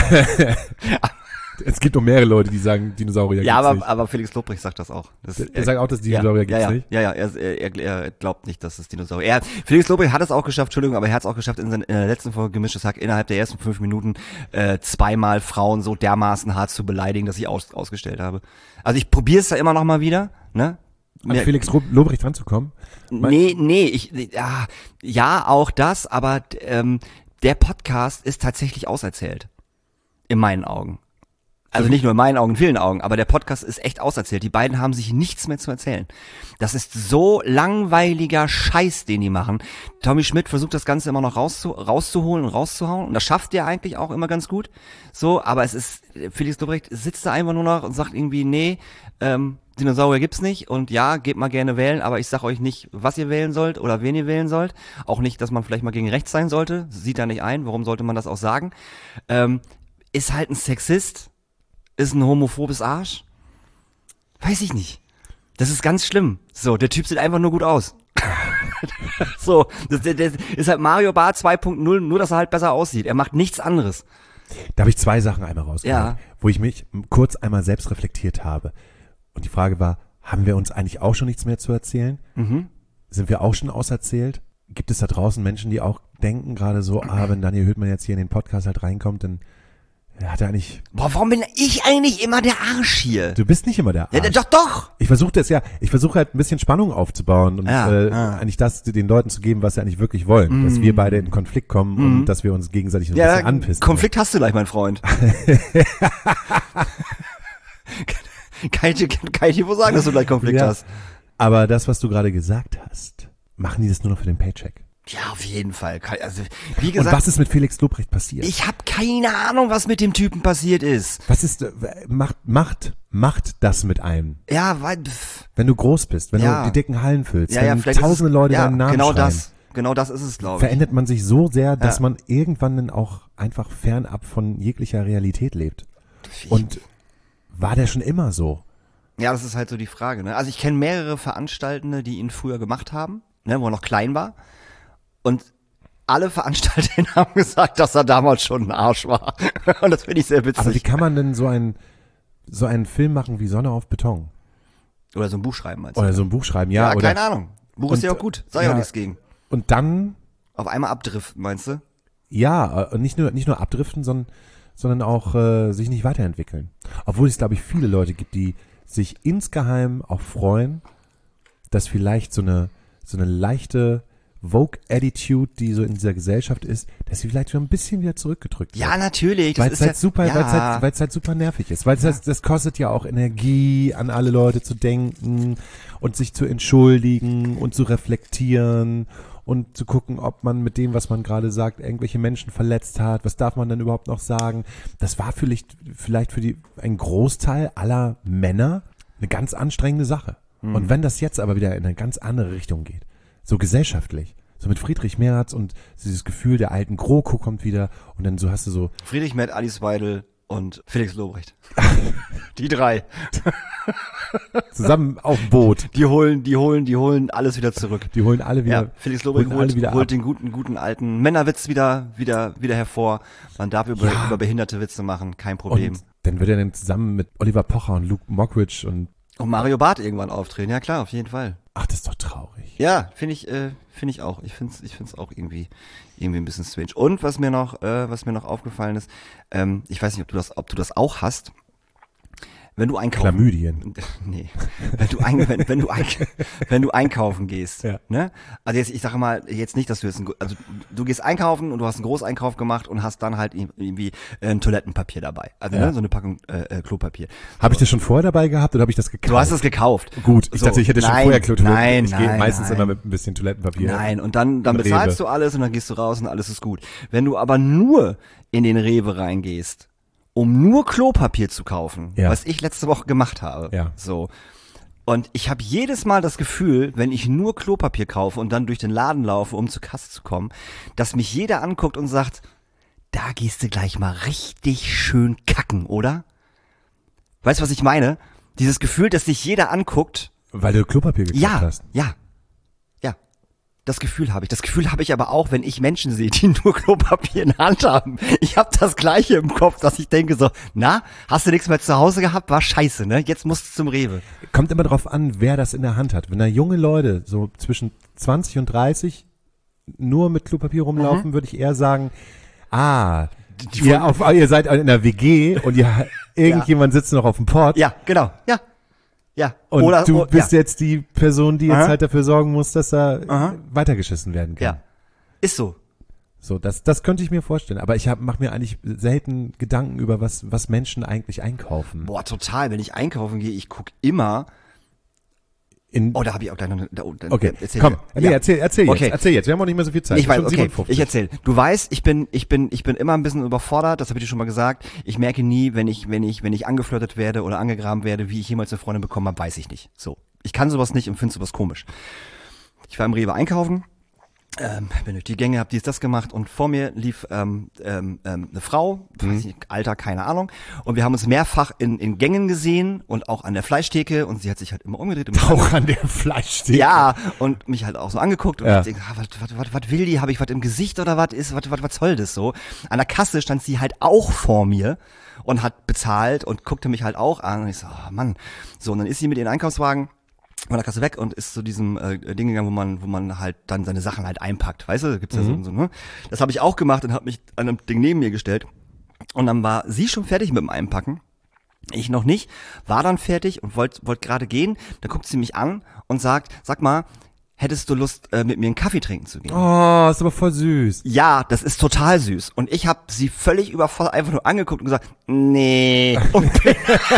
Es gibt noch mehrere Leute, die sagen, Dinosaurier Ja, gibt's aber, nicht. aber Felix Lobrecht sagt das auch. Das, Der sagt auch, dass Dinosaurier ja, gibt's ja, nicht. Ja, ja, er, er, er glaubt nicht, dass es Dinosaurier. Er, Felix Lobrecht hat es auch geschafft, Entschuldigung, aber er hat es auch geschafft, in, seiner, in der letzten Folge Gemischtes Hack innerhalb der ersten fünf Minuten äh, zweimal Frauen so dermaßen hart zu beleidigen, dass ich aus, ausgestellt habe. Also ich probiere es da immer noch mal wieder, ne? An Mir- Felix Rob- Lobrecht ranzukommen. Nee, nee, ich, ja, ja, auch das, aber ähm, der Podcast ist tatsächlich auserzählt. In meinen Augen. Also nicht nur in meinen Augen, in vielen Augen, aber der Podcast ist echt auserzählt. Die beiden haben sich nichts mehr zu erzählen. Das ist so langweiliger Scheiß, den die machen. Tommy Schmidt versucht das Ganze immer noch rauszu, rauszuholen und rauszuhauen und das schafft er eigentlich auch immer ganz gut. So, aber es ist, Felix Lobrecht sitzt da einfach nur noch und sagt irgendwie, nee, ähm, Dinosaurier gibt's nicht und ja, geht mal gerne wählen, aber ich sag euch nicht, was ihr wählen sollt oder wen ihr wählen sollt. Auch nicht, dass man vielleicht mal gegen rechts sein sollte. Sieht er nicht ein. Warum sollte man das auch sagen? Ähm, ist halt ein Sexist. Ist ein homophobes Arsch. Weiß ich nicht. Das ist ganz schlimm. So, der Typ sieht einfach nur gut aus. So, das, das, das ist halt Mario Bart zwei Punkt null, nur dass er halt besser aussieht. Er macht nichts anderes. Da habe ich zwei Sachen einmal rausgebracht, Ja. wo ich mich kurz einmal selbst reflektiert habe. Und die Frage war, haben wir uns eigentlich auch schon nichts mehr zu erzählen? Mhm. Sind wir auch schon auserzählt? Gibt es da draußen Menschen, die auch denken gerade so, ah, wenn Daniel Hüttmann jetzt hier in den Podcast halt reinkommt, dann hat er eigentlich, Boah, warum bin ich eigentlich immer der Arsch hier? du bist nicht immer der Ja, Arsch. doch, doch. Ich versuche das ja, ich versuche halt ein bisschen Spannung aufzubauen und Ja, äh, ja. eigentlich das den Leuten zu geben, was sie eigentlich wirklich wollen. Dass wir beide in Konflikt kommen und dass wir uns gegenseitig ein Ja, bisschen anpissen. Konflikt hast du gleich, mein Freund. kann, ich, dir- kann ich dir wohl sagen, dass du gleich Konflikt Ja. hast? Aber das, was du gerade gesagt hast, machen die das nur noch für den Paycheck? Ja, auf jeden Fall. Ke- Also, wie Und gesagt, was ist mit Felix Lobrecht passiert? ich habe keine Ahnung, was mit dem Typen passiert ist. Was ist, äh, macht, macht, macht das mit einem? Ja, weil, pff, Wenn du groß bist, wenn Ja. du die dicken Hallen füllst, ja, ja, wenn vielleicht tausende ist es, Leute ja, deinen Namen genau schreien, das, genau das ist es, glaube ich. verändert man sich so sehr, dass Ja. man irgendwann dann auch einfach fernab von jeglicher Realität lebt. Und war der schon immer so? Ja, das ist halt so die Frage. Ne? Also ich kenne mehrere Veranstaltende, die ihn früher gemacht haben, ne, wo er noch klein war. Und alle Veranstaltenden haben gesagt, dass er damals schon ein Arsch war. Und das finde ich sehr witzig. Aber wie kann man denn so einen, so einen Film machen wie Sonne auf Beton? Oder so ein Buch schreiben, meinst du? Oder so ein Buch schreiben, ja. ja, oder, keine Ahnung. Buch ist Und, ja auch gut. Sag ich ja. auch nichts gegen. Und dann, Auf einmal abdriften, meinst du? ja, äh, nicht nur, nicht nur abdriften, sondern, sondern auch äh, sich nicht weiterentwickeln. Obwohl es, glaube ich, viele Leute gibt, die sich insgeheim auch freuen, dass vielleicht so eine, so eine leichte Vogue-Attitude, die so in dieser Gesellschaft ist, dass sie vielleicht so ein bisschen wieder zurückgedrückt wird. Ja, natürlich. Das Weil es ist halt ja, super, ja. weil es halt, weil es halt super nervig ist. Weil es halt, das kostet ja auch Energie, an alle Leute zu denken und sich zu entschuldigen und zu reflektieren und zu gucken, ob man mit dem, was man gerade sagt, irgendwelche Menschen verletzt hat. Was darf man dann überhaupt noch sagen? Das war vielleicht, vielleicht für die, einen Großteil aller Männer eine ganz anstrengende Sache. Und wenn das jetzt aber wieder in eine ganz andere Richtung geht, so gesellschaftlich, so mit Friedrich Merz und dieses Gefühl, der alten GroKo kommt wieder und dann so hast du so Friedrich Merz, Alice Weidel und Felix Lobrecht. Die drei. zusammen auf dem Boot. Die holen, die holen, die holen alles wieder zurück. Die holen alle wieder, Ja, Felix Lobrecht holen alle holt, wieder holt ab. den guten, guten alten Männerwitz wieder, wieder, wieder hervor. Man darf über, Ja. über behinderte Witze machen, kein Problem. Und dann wird er dann zusammen mit Oliver Pocher und Luke Mockridge und Und Mario Barth irgendwann auftreten, ja klar, auf jeden Fall. ach, das ist doch traurig. Ja, finde ich, äh, finde ich auch. Ich finde es, ich finde es auch irgendwie, irgendwie ein bisschen strange. Und was mir noch, äh, was mir noch aufgefallen ist, ähm, ich weiß nicht, ob du das, ob du das auch hast. Wenn du einkaufen, Chlamydien. nee, wenn du ein, wenn, wenn du ein, wenn du einkaufen gehst, Ja. ne? Also jetzt, ich sage mal jetzt nicht, dass du jetzt, ein, also du gehst einkaufen und du hast einen Großeinkauf gemacht und hast dann halt irgendwie äh, ein Toilettenpapier dabei, also Ja. ne, so eine Packung äh, äh, Klopapier. Habe ich das schon vorher dabei gehabt oder habe ich das gekauft? Du hast es gekauft. Gut, ich So, dachte, ich hätte schon nein, vorher Klopapier. Nein, ich nein, gehe meistens nein. immer mit ein bisschen Toilettenpapier. Nein, und dann, dann Im bezahlst Rewe. du alles und dann gehst du raus und alles ist gut. Wenn du aber nur in den Rewe reingehst, um nur Klopapier zu kaufen, Ja. was ich letzte Woche gemacht habe, Ja. so. Und ich habe jedes Mal das Gefühl, wenn ich nur Klopapier kaufe und dann durch den Laden laufe, um zur Kasse zu kommen, dass mich jeder anguckt und sagt, da gehst du gleich mal richtig schön kacken, oder? Weißt du, was ich meine? Dieses Gefühl, dass sich jeder anguckt. Weil du Klopapier gekauft Ja, hast. ja, ja. Das Gefühl habe ich. Das Gefühl habe ich aber auch, wenn ich Menschen sehe, die nur Klopapier in der Hand haben. Ich habe das Gleiche im Kopf, dass ich denke so, na, hast du nichts mehr zu Hause gehabt? War scheiße, ne? Jetzt musst du zum Rewe. Kommt immer drauf an, wer das in der Hand hat. Wenn da junge Leute so zwischen zwanzig und dreißig nur mit Klopapier rumlaufen, würde ich eher sagen, ah, Die ihr, von- auf, ihr seid in der W G und ihr, irgendjemand sitzt noch auf dem Pott. Ja, genau, ja. Ja. Und Oder, du oh, bist ja. jetzt die Person, die jetzt Aha. halt dafür sorgen muss, dass da Aha. weitergeschissen werden kann. Ja. Ist so. So, das, das könnte ich mir vorstellen. Aber ich hab, mach mir eigentlich selten Gedanken über was, was Menschen eigentlich einkaufen. Boah, total. Wenn ich einkaufen gehe, ich guck immer. In, Oh, da habe ich auch gleich noch eine. Da, da, okay, erzähl komm, mir. nee, Ja. erzähl, erzähl jetzt, Okay. erzähl jetzt. Wir haben auch nicht mehr so viel Zeit. Ich weiß, Schon okay, siebenundfünfzig. ich erzähl. Du weißt, ich bin, ich bin, ich bin immer ein bisschen überfordert. Das habe ich dir schon mal gesagt. Ich merke nie, wenn ich, wenn ich, wenn ich angeflirtet werde oder angegraben werde, wie ich jemals eine Freundin bekommen habe, weiß ich nicht. So, ich kann sowas nicht und finde sowas komisch. Ich war im Rewe einkaufen. Ähm, bin durch die Gänge, hab dies, das gemacht und vor mir lief ähm, ähm, ähm, eine Frau, weiß nicht, Alter, keine Ahnung. Und wir haben uns mehrfach in, in Gängen gesehen und auch an der Fleischtheke und sie hat sich halt immer umgedreht. Und mich Auch an der Fleischtheke. ja, und mich halt auch so angeguckt und Ja. ich denke, ah, was, was, was, was will die? Habe ich was im Gesicht oder was ist? Was, was, was soll das so? An der Kasse stand sie halt auch vor mir und hat bezahlt und guckte mich halt auch an und ich so, oh Mann. So, und dann ist sie mit ihrem Einkaufswagen von der Kasse weg und ist zu diesem äh, Ding gegangen, wo man, wo man halt dann seine Sachen halt einpackt, weißt du? Da gibt's ja so, so, ne? Das habe ich auch gemacht und habe mich an einem Ding neben mir gestellt und dann war sie schon fertig mit dem Einpacken. Ich noch nicht, war dann fertig und wollte wollt gerade gehen. Dann guckt sie mich an und sagt, sag mal, hättest du Lust, äh, mit mir einen Kaffee trinken zu gehen? Oh, ist aber voll süß. Ja, das ist total süß. Und ich habe sie völlig überfordert einfach nur angeguckt und gesagt, nee. Und bin,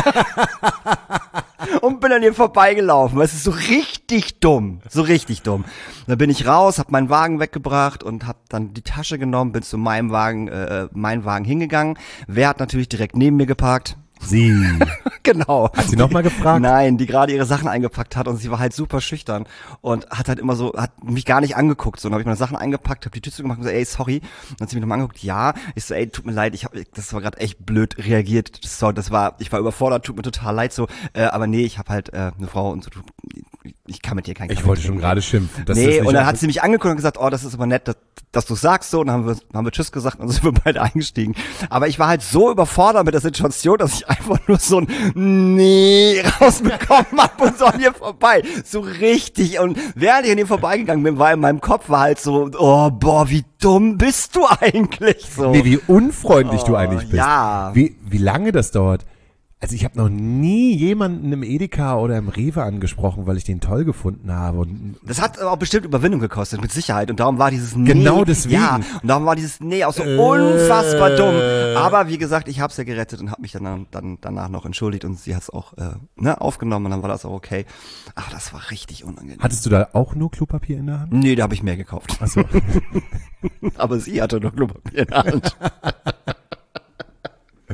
und bin an ihr vorbeigelaufen. Es ist so richtig dumm. So richtig dumm. Dann bin ich raus, hab meinen Wagen weggebracht und hab dann die Tasche genommen, bin zu meinem Wagen, äh, meinen Wagen hingegangen. Wer hat natürlich direkt neben mir geparkt? Sie. Genau. Hat sie noch mal gefragt? Nein, die gerade ihre Sachen eingepackt hat und sie war halt super schüchtern und hat halt immer so, hat mich gar nicht angeguckt. So, dann habe ich meine Sachen eingepackt, habe die Tür zugemacht und gesagt, ey, sorry. Und dann hat sie mich nochmal angeguckt, ja. Ich so, ey, tut mir leid, ich hab, das war gerade echt blöd reagiert. So, das war, ich war überfordert, tut mir total leid so. Äh, aber nee, ich habe halt äh, eine Frau und so, ich kann mit dir keinen Ich Kaffee wollte trinken. schon gerade schimpfen. dass Nee, das nicht und dann einfach- hat sie mich angeguckt und gesagt, oh, das ist aber nett, dass, dass du sagst so. Und dann haben wir, haben wir Tschüss gesagt und dann sind wir beide eingestiegen. Aber ich war halt so überfordert mit der Situation, dass ich einfach nur so ein Nee rausbekommen hab und so an ihr vorbei. So richtig. Und während ich an ihr vorbeigegangen bin, war in meinem Kopf war halt so, oh, boah, wie dumm bist du eigentlich so. Nee, wie unfreundlich du Oh, eigentlich bist. ja. Wie, wie lange das dauert. Also ich habe noch nie jemanden im Edeka oder im Rewe angesprochen, weil ich den toll gefunden habe. Und Das hat auch bestimmt Überwindung gekostet, mit Sicherheit. Und darum war dieses Nee. Genau deswegen. Ja, und darum war dieses Nee auch so Äh. unfassbar dumm. Aber wie gesagt, ich hab's ja gerettet und hab mich dann, dann danach noch entschuldigt und sie hat's auch äh, ne, aufgenommen und dann war das auch okay. Aber das war richtig unangenehm. hattest du da auch nur Klopapier in der Hand? Nee, da habe ich mehr gekauft. Achso. Aber sie hatte nur Klopapier in der Hand.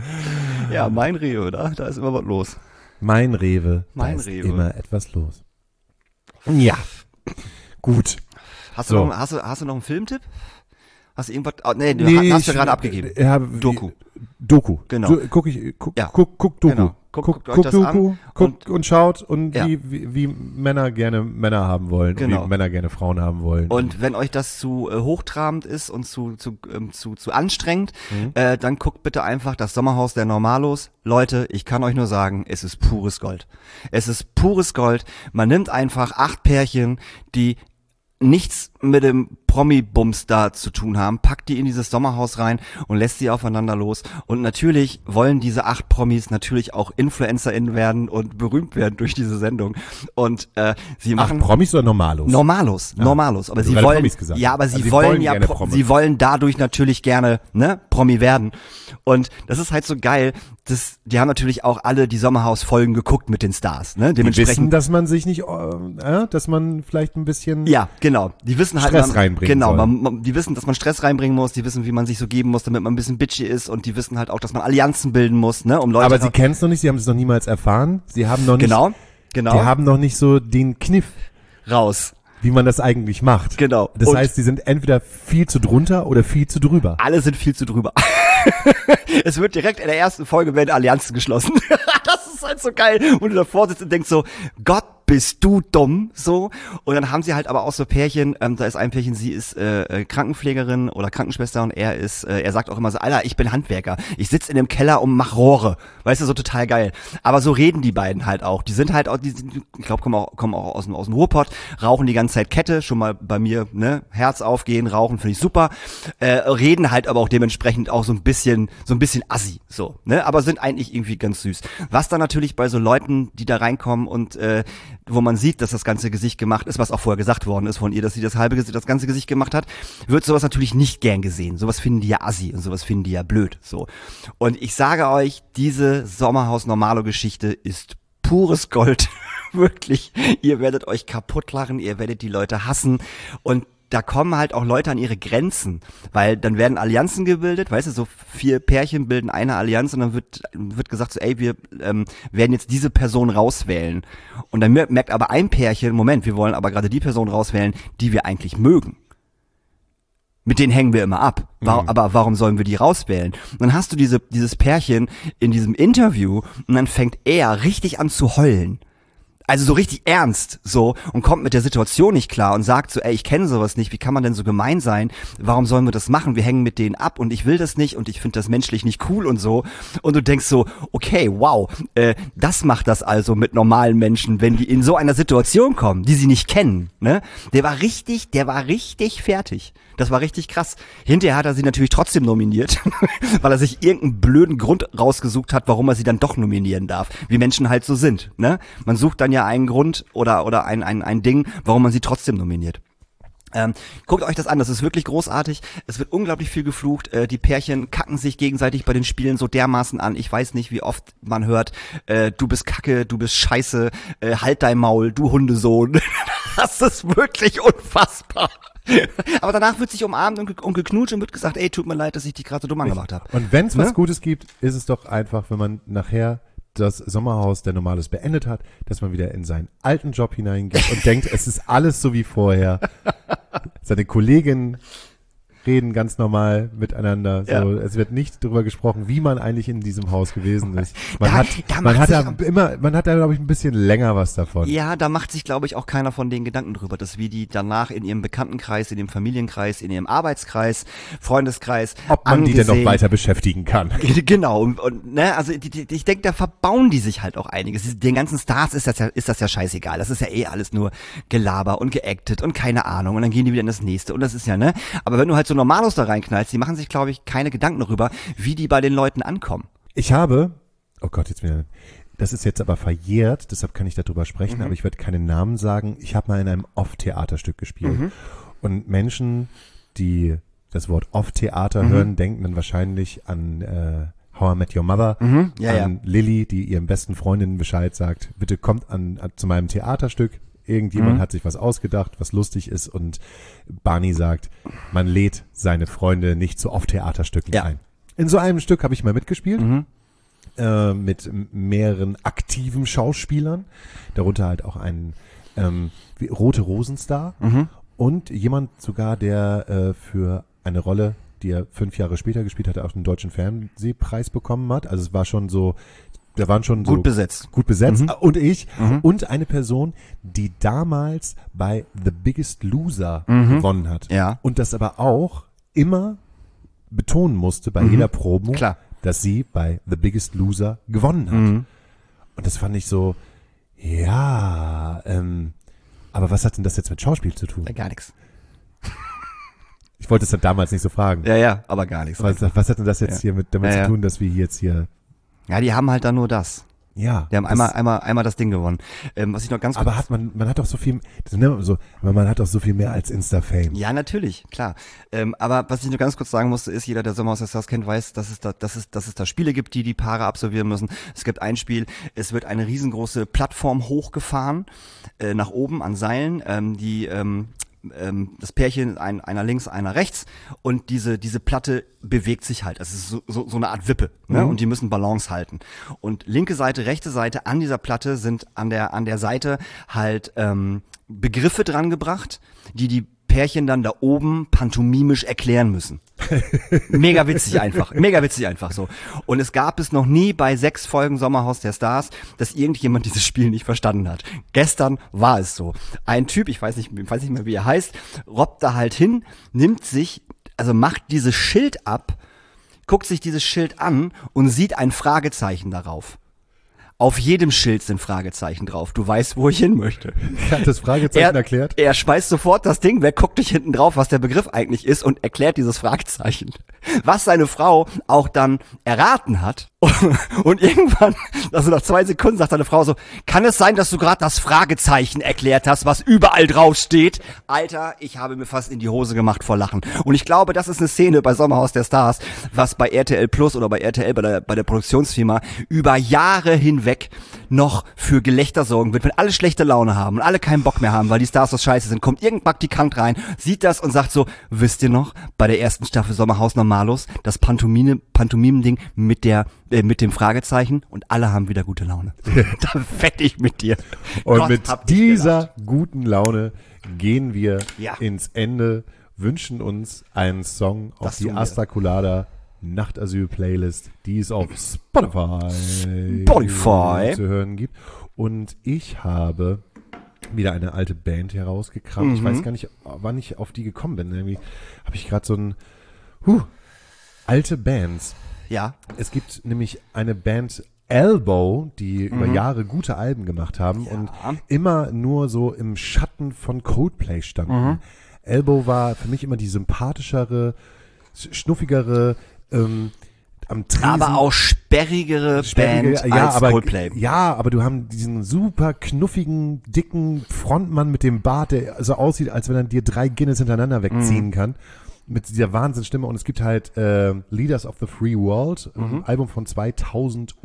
Ja, mein Rewe, da, da ist immer was los. Mein Rewe. Mein da ist Rewe. immer etwas los. Ja. Gut. Hast du, So. noch, hast du, hast du noch einen Filmtipp? Hast du irgendwas? Oh, nee, du Nee, hast du ich- gerade abgegeben. äh, hab- Doku. Doku. Genau. So, guck ich, guck, Ja. guck, guck Doku. Genau. Guckt- guck, guckt euch guck das Doku, an guckt und, schaut und Ja. wie, wie, wie Männer gerne Männer haben wollen, Genau. wie Männer gerne Frauen haben wollen. Und wenn euch das zu äh, hochtrabend ist und zu zu ähm, zu, zu anstrengend, Mhm. äh, dann guckt bitte einfach das Sommerhaus der Normalos. Leute, ich kann euch nur sagen, es ist pures Gold. Es ist pures Gold. Man nimmt einfach acht Pärchen, die nichts mit dem Promi-Bums da zu tun haben, packt die in dieses Sommerhaus rein und lässt sie aufeinander los. Und natürlich wollen diese acht Promis natürlich auch InfluencerInnen werden und berühmt werden durch diese Sendung. Und äh, sie Ach, machen Promis oder Normalos? Normalos, Normalos. Aber Also sie gerade wollen, Promis gesagt. ja, aber sie Also sie wollen, wollen ja, gerne Pro, Promis. sie wollen dadurch natürlich gerne, ne, Promi werden. Und das ist halt so geil, das, die haben natürlich auch alle die Sommerhaus-Folgen geguckt mit den Stars, ne, Die wissen, dementsprechend. dass man sich nicht, äh, dass man vielleicht ein bisschen Ja, genau. Die wissen halt, Stress man, reinbringen genau, soll. man, man, die wissen, dass man Stress reinbringen muss, die wissen, wie man sich so geben muss, damit man ein bisschen bitchy ist, und die wissen halt auch, dass man Allianzen bilden muss, ne, um Leute. Aber sie kennen es noch nicht, sie haben es noch niemals erfahren. Sie haben noch nicht, genau, genau, die haben noch nicht so den Kniff, raus. wie man das eigentlich macht. Genau. Das Und- heißt, die sind entweder viel zu drunter oder viel zu drüber. Alle sind viel zu drüber. Es wird direkt in der ersten Folge werden Allianzen geschlossen. Das ist halt so geil. Und du davor sitzt und denkst so, Gott, bist du dumm, so. Und dann haben sie halt aber auch so Pärchen, ähm, da ist ein Pärchen, sie ist äh, äh, Krankenpflegerin oder Krankenschwester, und er ist, äh, er sagt auch immer so, Alter, ich bin Handwerker, ich sitze in dem Keller und mach Rohre. Weißt du, so total geil. Aber so reden die beiden halt auch. Die sind halt auch, die sind, ich glaube, kommen auch, kommen auch aus dem, aus dem Ruhrpott, rauchen die ganze Zeit Kette, schon mal bei mir, ne, Herz aufgehen, rauchen, finde ich super. Äh, reden halt aber auch dementsprechend auch so ein bisschen, so ein bisschen assi, so, ne, aber sind eigentlich irgendwie ganz süß. Was dann natürlich bei so Leuten, die da reinkommen und, äh, wo man sieht, dass das ganze Gesicht gemacht ist, was auch vorher gesagt worden ist von ihr, dass sie das halbe Gesicht, das ganze Gesicht gemacht hat, wird sowas natürlich nicht gern gesehen. Sowas finden die ja assi und sowas finden die ja blöd, so. Und ich sage euch, diese Sommerhaus-Normalo-Geschichte ist pures Gold. Wirklich. Ihr werdet euch kaputt lachen, ihr werdet die Leute hassen, und da kommen halt auch Leute an ihre Grenzen, weil dann werden Allianzen gebildet, weißt du, so vier Pärchen bilden eine Allianz, und dann wird wird gesagt so, ey, wir ähm, werden jetzt diese Person rauswählen, und dann mer- merkt aber ein Pärchen, Moment, wir wollen aber gerade die Person rauswählen, die wir eigentlich mögen. Mit denen hängen wir immer ab. Wa- Mhm. Aber warum sollen wir die rauswählen? Und dann hast du diese dieses Pärchen in diesem Interview, und dann fängt er richtig an zu heulen. Also so richtig ernst, so, und kommt mit der Situation nicht klar und sagt so, ey, ich kenne sowas nicht, wie kann man denn so gemein sein? Warum sollen wir das machen? Wir hängen mit denen ab und ich will das nicht und ich finde das menschlich nicht cool und so. Und du denkst so, okay, wow, äh, das macht das also mit normalen Menschen, wenn die in so einer Situation kommen, die sie nicht kennen, ne? Der war richtig, der war richtig fertig. Das war richtig krass. Hinterher hat er sie natürlich trotzdem nominiert, weil er sich irgendeinen blöden Grund rausgesucht hat, warum er sie dann doch nominieren darf. Wie Menschen halt so sind, ne? Man sucht dann ja einen Grund oder oder ein ein ein Ding, warum man sie trotzdem nominiert. Ähm, guckt euch das an, das ist wirklich großartig. Es wird unglaublich viel geflucht. Äh, die Pärchen kacken sich gegenseitig bei den Spielen so dermaßen an. Ich weiß nicht, wie oft man hört, äh, du bist Kacke, du bist Scheiße, äh, halt dein Maul, du Hundesohn. Das ist wirklich unfassbar. Aber danach wird sich umarmt und, ge und geknutscht und wird gesagt, ey, tut mir leid, dass ich dich gerade so dumm angemacht habe. Und wenn es was Ne? Gutes gibt, ist es doch einfach, wenn man nachher das Sommerhaus der Normales beendet hat, dass man wieder in seinen alten Job hineingeht und denkt, es ist alles so wie vorher. Seine Kolleginnen reden ganz normal miteinander. So, Ja. es wird nicht darüber gesprochen, wie man eigentlich in diesem Haus gewesen ist. Man Da- hat, da man macht hat sich da am- immer, man hat da, glaube ich, ein bisschen länger was davon. Ja, da macht sich, glaube ich, auch keiner von denen Gedanken drüber, dass wie die danach in ihrem Bekanntenkreis, in ihrem Familienkreis, in ihrem Arbeitskreis, Freundeskreis Ob man die denn noch angesehen- weiter beschäftigen kann. Genau, und, und ne, also die, die, ich denke, da verbauen die sich halt auch einiges. Den ganzen Stars ist das ja, ist das ja scheißegal. Das ist ja eh alles nur Gelaber und geactet und keine Ahnung. Und dann gehen die wieder in das nächste. Und das ist ja, ne? Aber wenn du halt so Normalos da reinknallst, die machen sich, glaube ich, keine Gedanken darüber, wie die bei den Leuten ankommen. Ich habe, oh Gott, jetzt wieder, das ist jetzt aber verjährt, deshalb kann ich darüber sprechen, aber ich werde keine Namen sagen. Ich habe mal in einem Off-Theaterstück gespielt. Mhm. Und Menschen, die das Wort Off-Theater hören, denken dann wahrscheinlich an äh, How I Met Your Mother, Ja, an Lilly, die ihren besten Freundinnen Bescheid sagt, bitte kommt an, an zu meinem Theaterstück. Irgendjemand Mhm. hat sich was ausgedacht, was lustig ist, und Barney sagt, man lädt seine Freunde nicht zu Off-Theaterstücken Ja. ein. In so einem Stück habe ich mal mitgespielt, Mhm. äh, mit mehreren aktiven Schauspielern, darunter halt auch ein ähm, wie Rote Rosenstar Mhm. und jemand sogar, der äh, für eine Rolle, die er fünf Jahre später gespielt hatte, auch den Deutschen Fernsehpreis bekommen hat. Also es war schon so, da waren schon so Gut besetzt. gut besetzt. Mhm. Und ich Mhm. und eine Person, die damals bei The Biggest Loser Mhm. gewonnen hat. Ja. Und das aber auch immer betonen musste bei Mhm. jeder Promo, Klar. dass sie bei The Biggest Loser gewonnen hat. Mhm. Und das fand ich so, ja, ähm, aber was hat denn das jetzt mit Schauspiel zu tun? Ja, gar nichts. Ich wollte es dann damals nicht so fragen. Ja, ja, aber gar nichts. Was, was hat denn das jetzt Ja. hier mit damit Ja, zu ja. tun, dass wir jetzt hier, Ja, die haben halt dann nur das. ja. Die haben das, einmal, einmal, einmal das Ding gewonnen. Ähm, was ich noch ganz kurz. aber hat man, man hat doch so viel, das nennt man so, aber man hat doch so viel mehr als Insta-Fame. Ja, natürlich, klar. Ähm, aber was ich nur ganz kurz sagen musste, ist, jeder, der Sommerhaus der Stars kennt, weiß, dass es da, dass es, dass es da Spiele gibt, die die Paare absolvieren müssen. Es gibt ein Spiel, es wird eine riesengroße Plattform hochgefahren, äh, nach oben an Seilen, ähm, die, ähm, ähm, das Pärchen, ein, einer links, einer rechts, und diese diese Platte bewegt sich halt. Es ist so, so, so eine Art Wippe, ne? Mhm. Und die müssen Balance halten. Und linke Seite, rechte Seite an dieser Platte sind an der an der Seite halt ähm, Begriffe dran gebracht, die die Pärchen dann da oben pantomimisch erklären müssen. Mega witzig einfach, mega witzig einfach so. Und es gab es noch nie bei sechs Folgen Sommerhaus der Stars, dass irgendjemand dieses Spiel nicht verstanden hat. Gestern war es so. Ein Typ, ich weiß nicht, ich weiß nicht mehr, wie er heißt, robbt da halt hin, nimmt sich, also macht dieses Schild ab, guckt sich dieses Schild an und sieht ein Fragezeichen darauf. Auf jedem Schild sind Fragezeichen drauf. Du weißt, wo ich hin möchte. Hat das Fragezeichen erklärt? Er schmeißt sofort das Ding weg, guckt dich hinten drauf, was der Begriff eigentlich ist, und erklärt dieses Fragezeichen. Was seine Frau auch dann erraten hat. Und irgendwann, also nach zwei Sekunden, sagt seine Frau so, kann es sein, dass du gerade das Fragezeichen erklärt hast, was überall drauf steht? Alter, ich habe mir fast in die Hose gemacht vor Lachen. Und ich glaube, das ist eine Szene bei Sommerhaus der Stars, was bei R T L Plus oder bei R T L, bei der, bei der Produktionsfirma, über Jahre hinweg noch für Gelächter sorgen wird. Wenn alle schlechte Laune haben und alle keinen Bock mehr haben, weil die Stars so scheiße sind, kommt irgendein Praktikant rein, sieht das und sagt so, wisst ihr noch, bei der ersten Staffel Sommerhaus Normalos, das Pantomime, Pantomimen-Ding mit der, äh, mit dem Fragezeichen, und alle haben wieder gute Laune. Da wette ich mit dir. Und Gott, mit hab ich dieser guten Laune gehen wir Ja. ins Ende, wünschen uns einen Song auf Das die tun wir. Asta Colada Nachtasyl-Playlist, die es auf Spotify, Spotify. zu hören gibt. Und ich habe wieder eine alte Band herausgekramt. Mhm. Ich weiß gar nicht, wann ich auf die gekommen bin. Irgendwie habe ich gerade so ein huh, alte Bands. Ja. Es gibt nämlich eine Band Elbow, die über Jahre gute Alben gemacht haben und immer nur so im Schatten von Coldplay standen. Elbow war für mich immer die sympathischere, schnuffigere, ähm, am Tresen. Aber auch sperrigere sperrige- Band ja, als aber, Coldplay. Ja, aber du haben diesen super knuffigen, dicken Frontmann mit dem Bart, der so aussieht, als wenn er dir drei Guinness hintereinander wegziehen kann. Mit dieser Wahnsinnsstimme. Und es gibt halt äh, Leaders of the Free World, ein Album von zweitausendfünf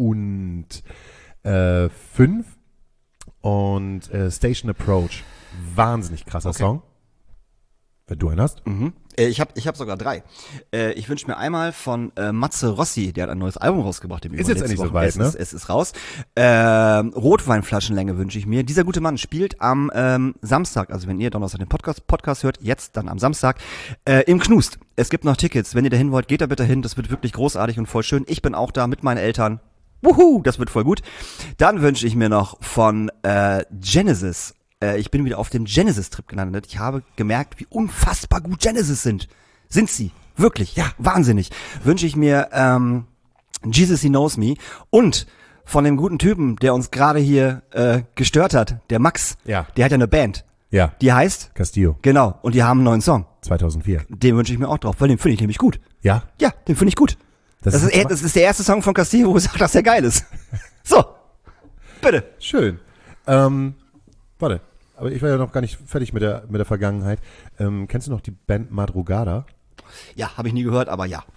und äh, Station Approach. Wahnsinnig krasser Okay. Song. Wenn du einen hast. Mhm. Äh, Ich habe ich hab sogar drei. Äh, ich wünsche mir einmal von äh, Matze Rossi, der hat ein neues Album rausgebracht. Im Ist Übrigen jetzt letzte endlich Woche. soweit, es ne? Ist, es ist raus. Ähm, Rotweinflaschenlänge wünsche ich mir. Dieser gute Mann spielt am ähm, Samstag, also wenn ihr Donnerstag den Podcast, Podcast hört, jetzt dann am Samstag, äh, im Knust. Es gibt noch Tickets. Wenn ihr dahin wollt, geht da bitte hin. Das wird wirklich großartig und voll schön. Ich bin auch da mit meinen Eltern. Wuhu, das wird voll gut. Dann wünsche ich mir noch von äh, Genesis. Äh, ich bin wieder auf dem Genesis-Trip gelandet. Ich habe gemerkt, wie unfassbar gut Genesis sind. Sind sie. Wirklich. Ja, wahnsinnig. Wünsche ich mir ähm, Jesus He Knows Me. Und von dem guten Typen, der uns gerade hier äh, gestört hat, der Max. Ja. Der hat ja eine Band. Ja. Die heißt, Castillo, genau, und die haben einen neuen Song. zweitausendvier. Den wünsche ich mir auch drauf, weil den finde ich nämlich gut. Ja? Ja, den finde ich gut. Das Das, ist ist, er- das ist der erste Song von Castillo, wo ich sage, dass der geil ist. So, bitte. Schön. Ähm, warte, aber ich war ja noch gar nicht fertig mit der, mit der Vergangenheit. Ähm, kennst du noch die Band Madrugada? Ja, habe ich nie gehört, aber ja.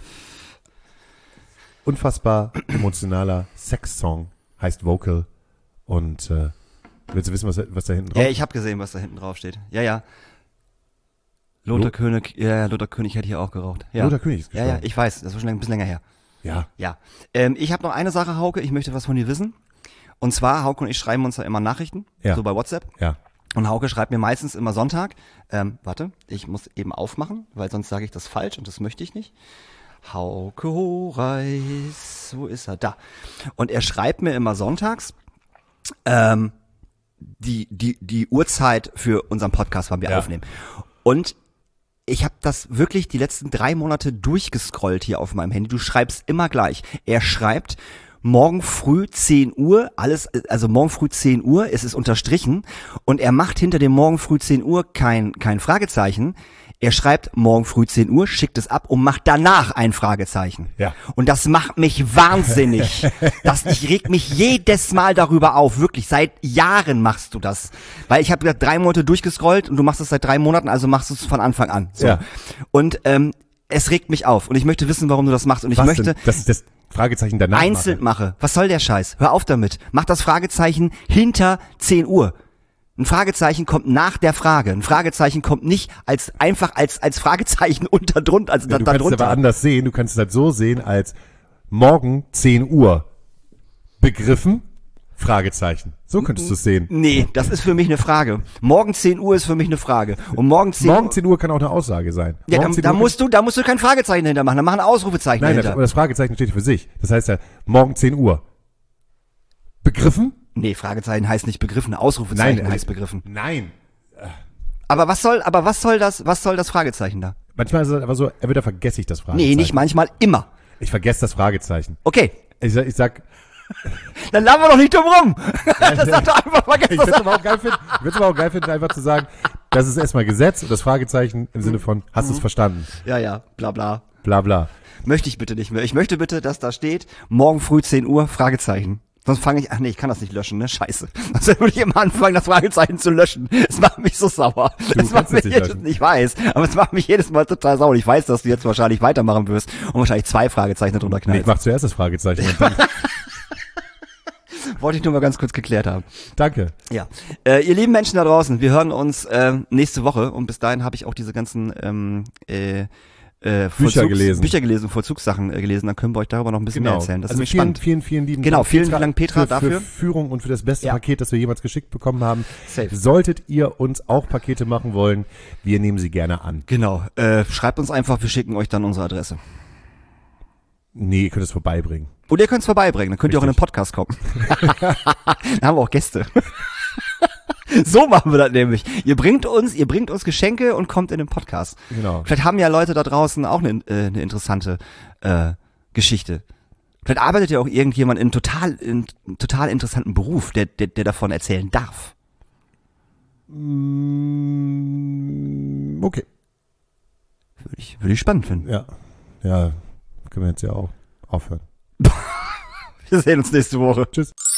Unfassbar emotionaler Sex-Song, heißt Vocal. Und äh, willst du wissen, was, was da hinten drauf Ja, ich habe gesehen, was da hinten drauf steht. Ja, ja. Lothar Lo- König, ja, ja, Lothar König hätte hier auch geraucht. Ja. Lothar König ist Ja, ja, gestorben. ich weiß, das war schon ein bisschen länger her. Ja. Ja. Ähm, ich habe noch eine Sache, Hauke, ich möchte was von dir wissen. Und zwar, Hauke und ich schreiben uns da immer Nachrichten, Ja. so bei WhatsApp. Ja. Und Hauke schreibt mir meistens immer Sonntag, ähm, warte, ich muss eben aufmachen, weil sonst sage ich das falsch und das möchte ich nicht. Hauke Horeis, wo ist er? Da. Und er schreibt mir immer sonntags, ähm, die, die, die Uhrzeit für unseren Podcast, wann wir Ja. aufnehmen. Und ich habe das wirklich die letzten drei Monate durchgescrollt hier auf meinem Handy. Du schreibst immer gleich. Er schreibt morgen früh zehn Uhr, alles, also morgen früh zehn Uhr, es ist unterstrichen und er macht hinter dem morgen früh zehn Uhr kein, kein Fragezeichen. Er schreibt morgen früh zehn Uhr, schickt es ab und macht danach ein Fragezeichen. Ja. Und das macht mich wahnsinnig. Das, ich reg mich jedes Mal darüber auf. Wirklich, seit Jahren machst du das. Weil ich habe drei Monate durchgescrollt und du machst es seit drei Monaten, also machst du es von Anfang an. So. Ja. Und ähm, es regt mich auf. Und ich möchte wissen, warum du das machst. Und ich Was möchte denn? Das ist das Fragezeichen danach. einzeln mache. Was soll der Scheiß? Hör auf damit. Mach das Fragezeichen hinter zehn Uhr. Ein Fragezeichen kommt nach der Frage. Ein Fragezeichen kommt nicht als einfach als als Fragezeichen unter drunter, also Ja, da, du da kannst es drunter. aber anders sehen. Du kannst es halt so sehen als morgen zehn Uhr. Begriffen? Fragezeichen. So könntest du es sehen. Nee, das ist für mich eine Frage. Morgen zehn Uhr ist für mich eine Frage. Und morgen zehn Morgen Uhr, zehn Uhr kann auch eine Aussage sein. ja, Morgen da, 10 da Uhr musst du, da musst du kein Fragezeichen dahinter machen. Dann mach ein Ausrufezeichen Nein, das, dahinter. aber das Fragezeichen steht für sich. Das heißt ja, morgen zehn Uhr. Begriffen? Nee, Fragezeichen heißt nicht begriffen. Ausrufezeichen heißt begriffen. Nein. Aber was soll, aber was soll das, was soll das Fragezeichen da? Manchmal ist es einfach so, entweder vergesse ich das Fragezeichen. Nee, nicht manchmal, immer. Ich vergesse das Fragezeichen. Okay. Ich sag, ich sag, Dann lachen wir doch nicht dumm rum. Das sagt doch einfach vergessen. ich würde es aber auch geil finden, ich würd's aber auch geil finden, einfach zu sagen, das ist erstmal Gesetz und das Fragezeichen im Sinne von, hast du es verstanden? Ja, ja, bla bla. Bla bla. Möchte ich bitte nicht mehr. Ich möchte bitte, dass da steht, morgen früh zehn Uhr, Fragezeichen. Sonst fange ich, ach nee, ich kann das nicht löschen, ne? Scheiße. Sonst würde ich immer anfangen, das Fragezeichen zu löschen. Es macht mich so sauer. Es macht kannst mich es nicht jedes, löschen. ich weiß, aber es macht mich jedes Mal total sauer. Ich weiß, dass du jetzt wahrscheinlich weitermachen wirst und wahrscheinlich zwei Fragezeichen drunter Nee, ich knallst. mach zuerst das Fragezeichen und dann, Wollte ich nur mal ganz kurz geklärt haben. danke. Ja. Äh, ihr lieben Menschen da draußen, wir hören uns äh, nächste Woche und bis dahin habe ich auch diese ganzen ähm, äh, äh, Bücher gelesen. Bücher gelesen, Vollzugssachen äh, gelesen, dann können wir euch darüber noch ein bisschen mehr erzählen. Das also ist vielen, spannend. vielen, vielen lieben Genau, Dank, vielen Dank, Petra, für, dafür. Für Führung und für das beste Ja. Paket, das wir jemals geschickt bekommen haben. Safe. Solltet ihr uns auch Pakete machen wollen, wir nehmen sie gerne an. Genau. Äh, schreibt uns einfach, wir schicken euch dann unsere Adresse. Nee, ihr könnt es vorbeibringen. Oder ihr könnt es vorbeibringen, dann könnt ihr auch in den Richtig. Podcast kommen. Dann haben wir auch Gäste. So machen wir das nämlich. Ihr bringt uns, ihr bringt uns Geschenke und kommt in den Podcast. Genau. Vielleicht haben ja Leute da draußen auch eine, äh, eine interessante äh, Geschichte. Vielleicht arbeitet ja auch irgendjemand in total, in total interessanten Beruf, der, der, der davon erzählen darf. Mm, okay. Würde ich, würde ich spannend finden. Ja. Ja, können wir jetzt ja auch aufhören. Wir sehen uns nächste Woche. Tschüss.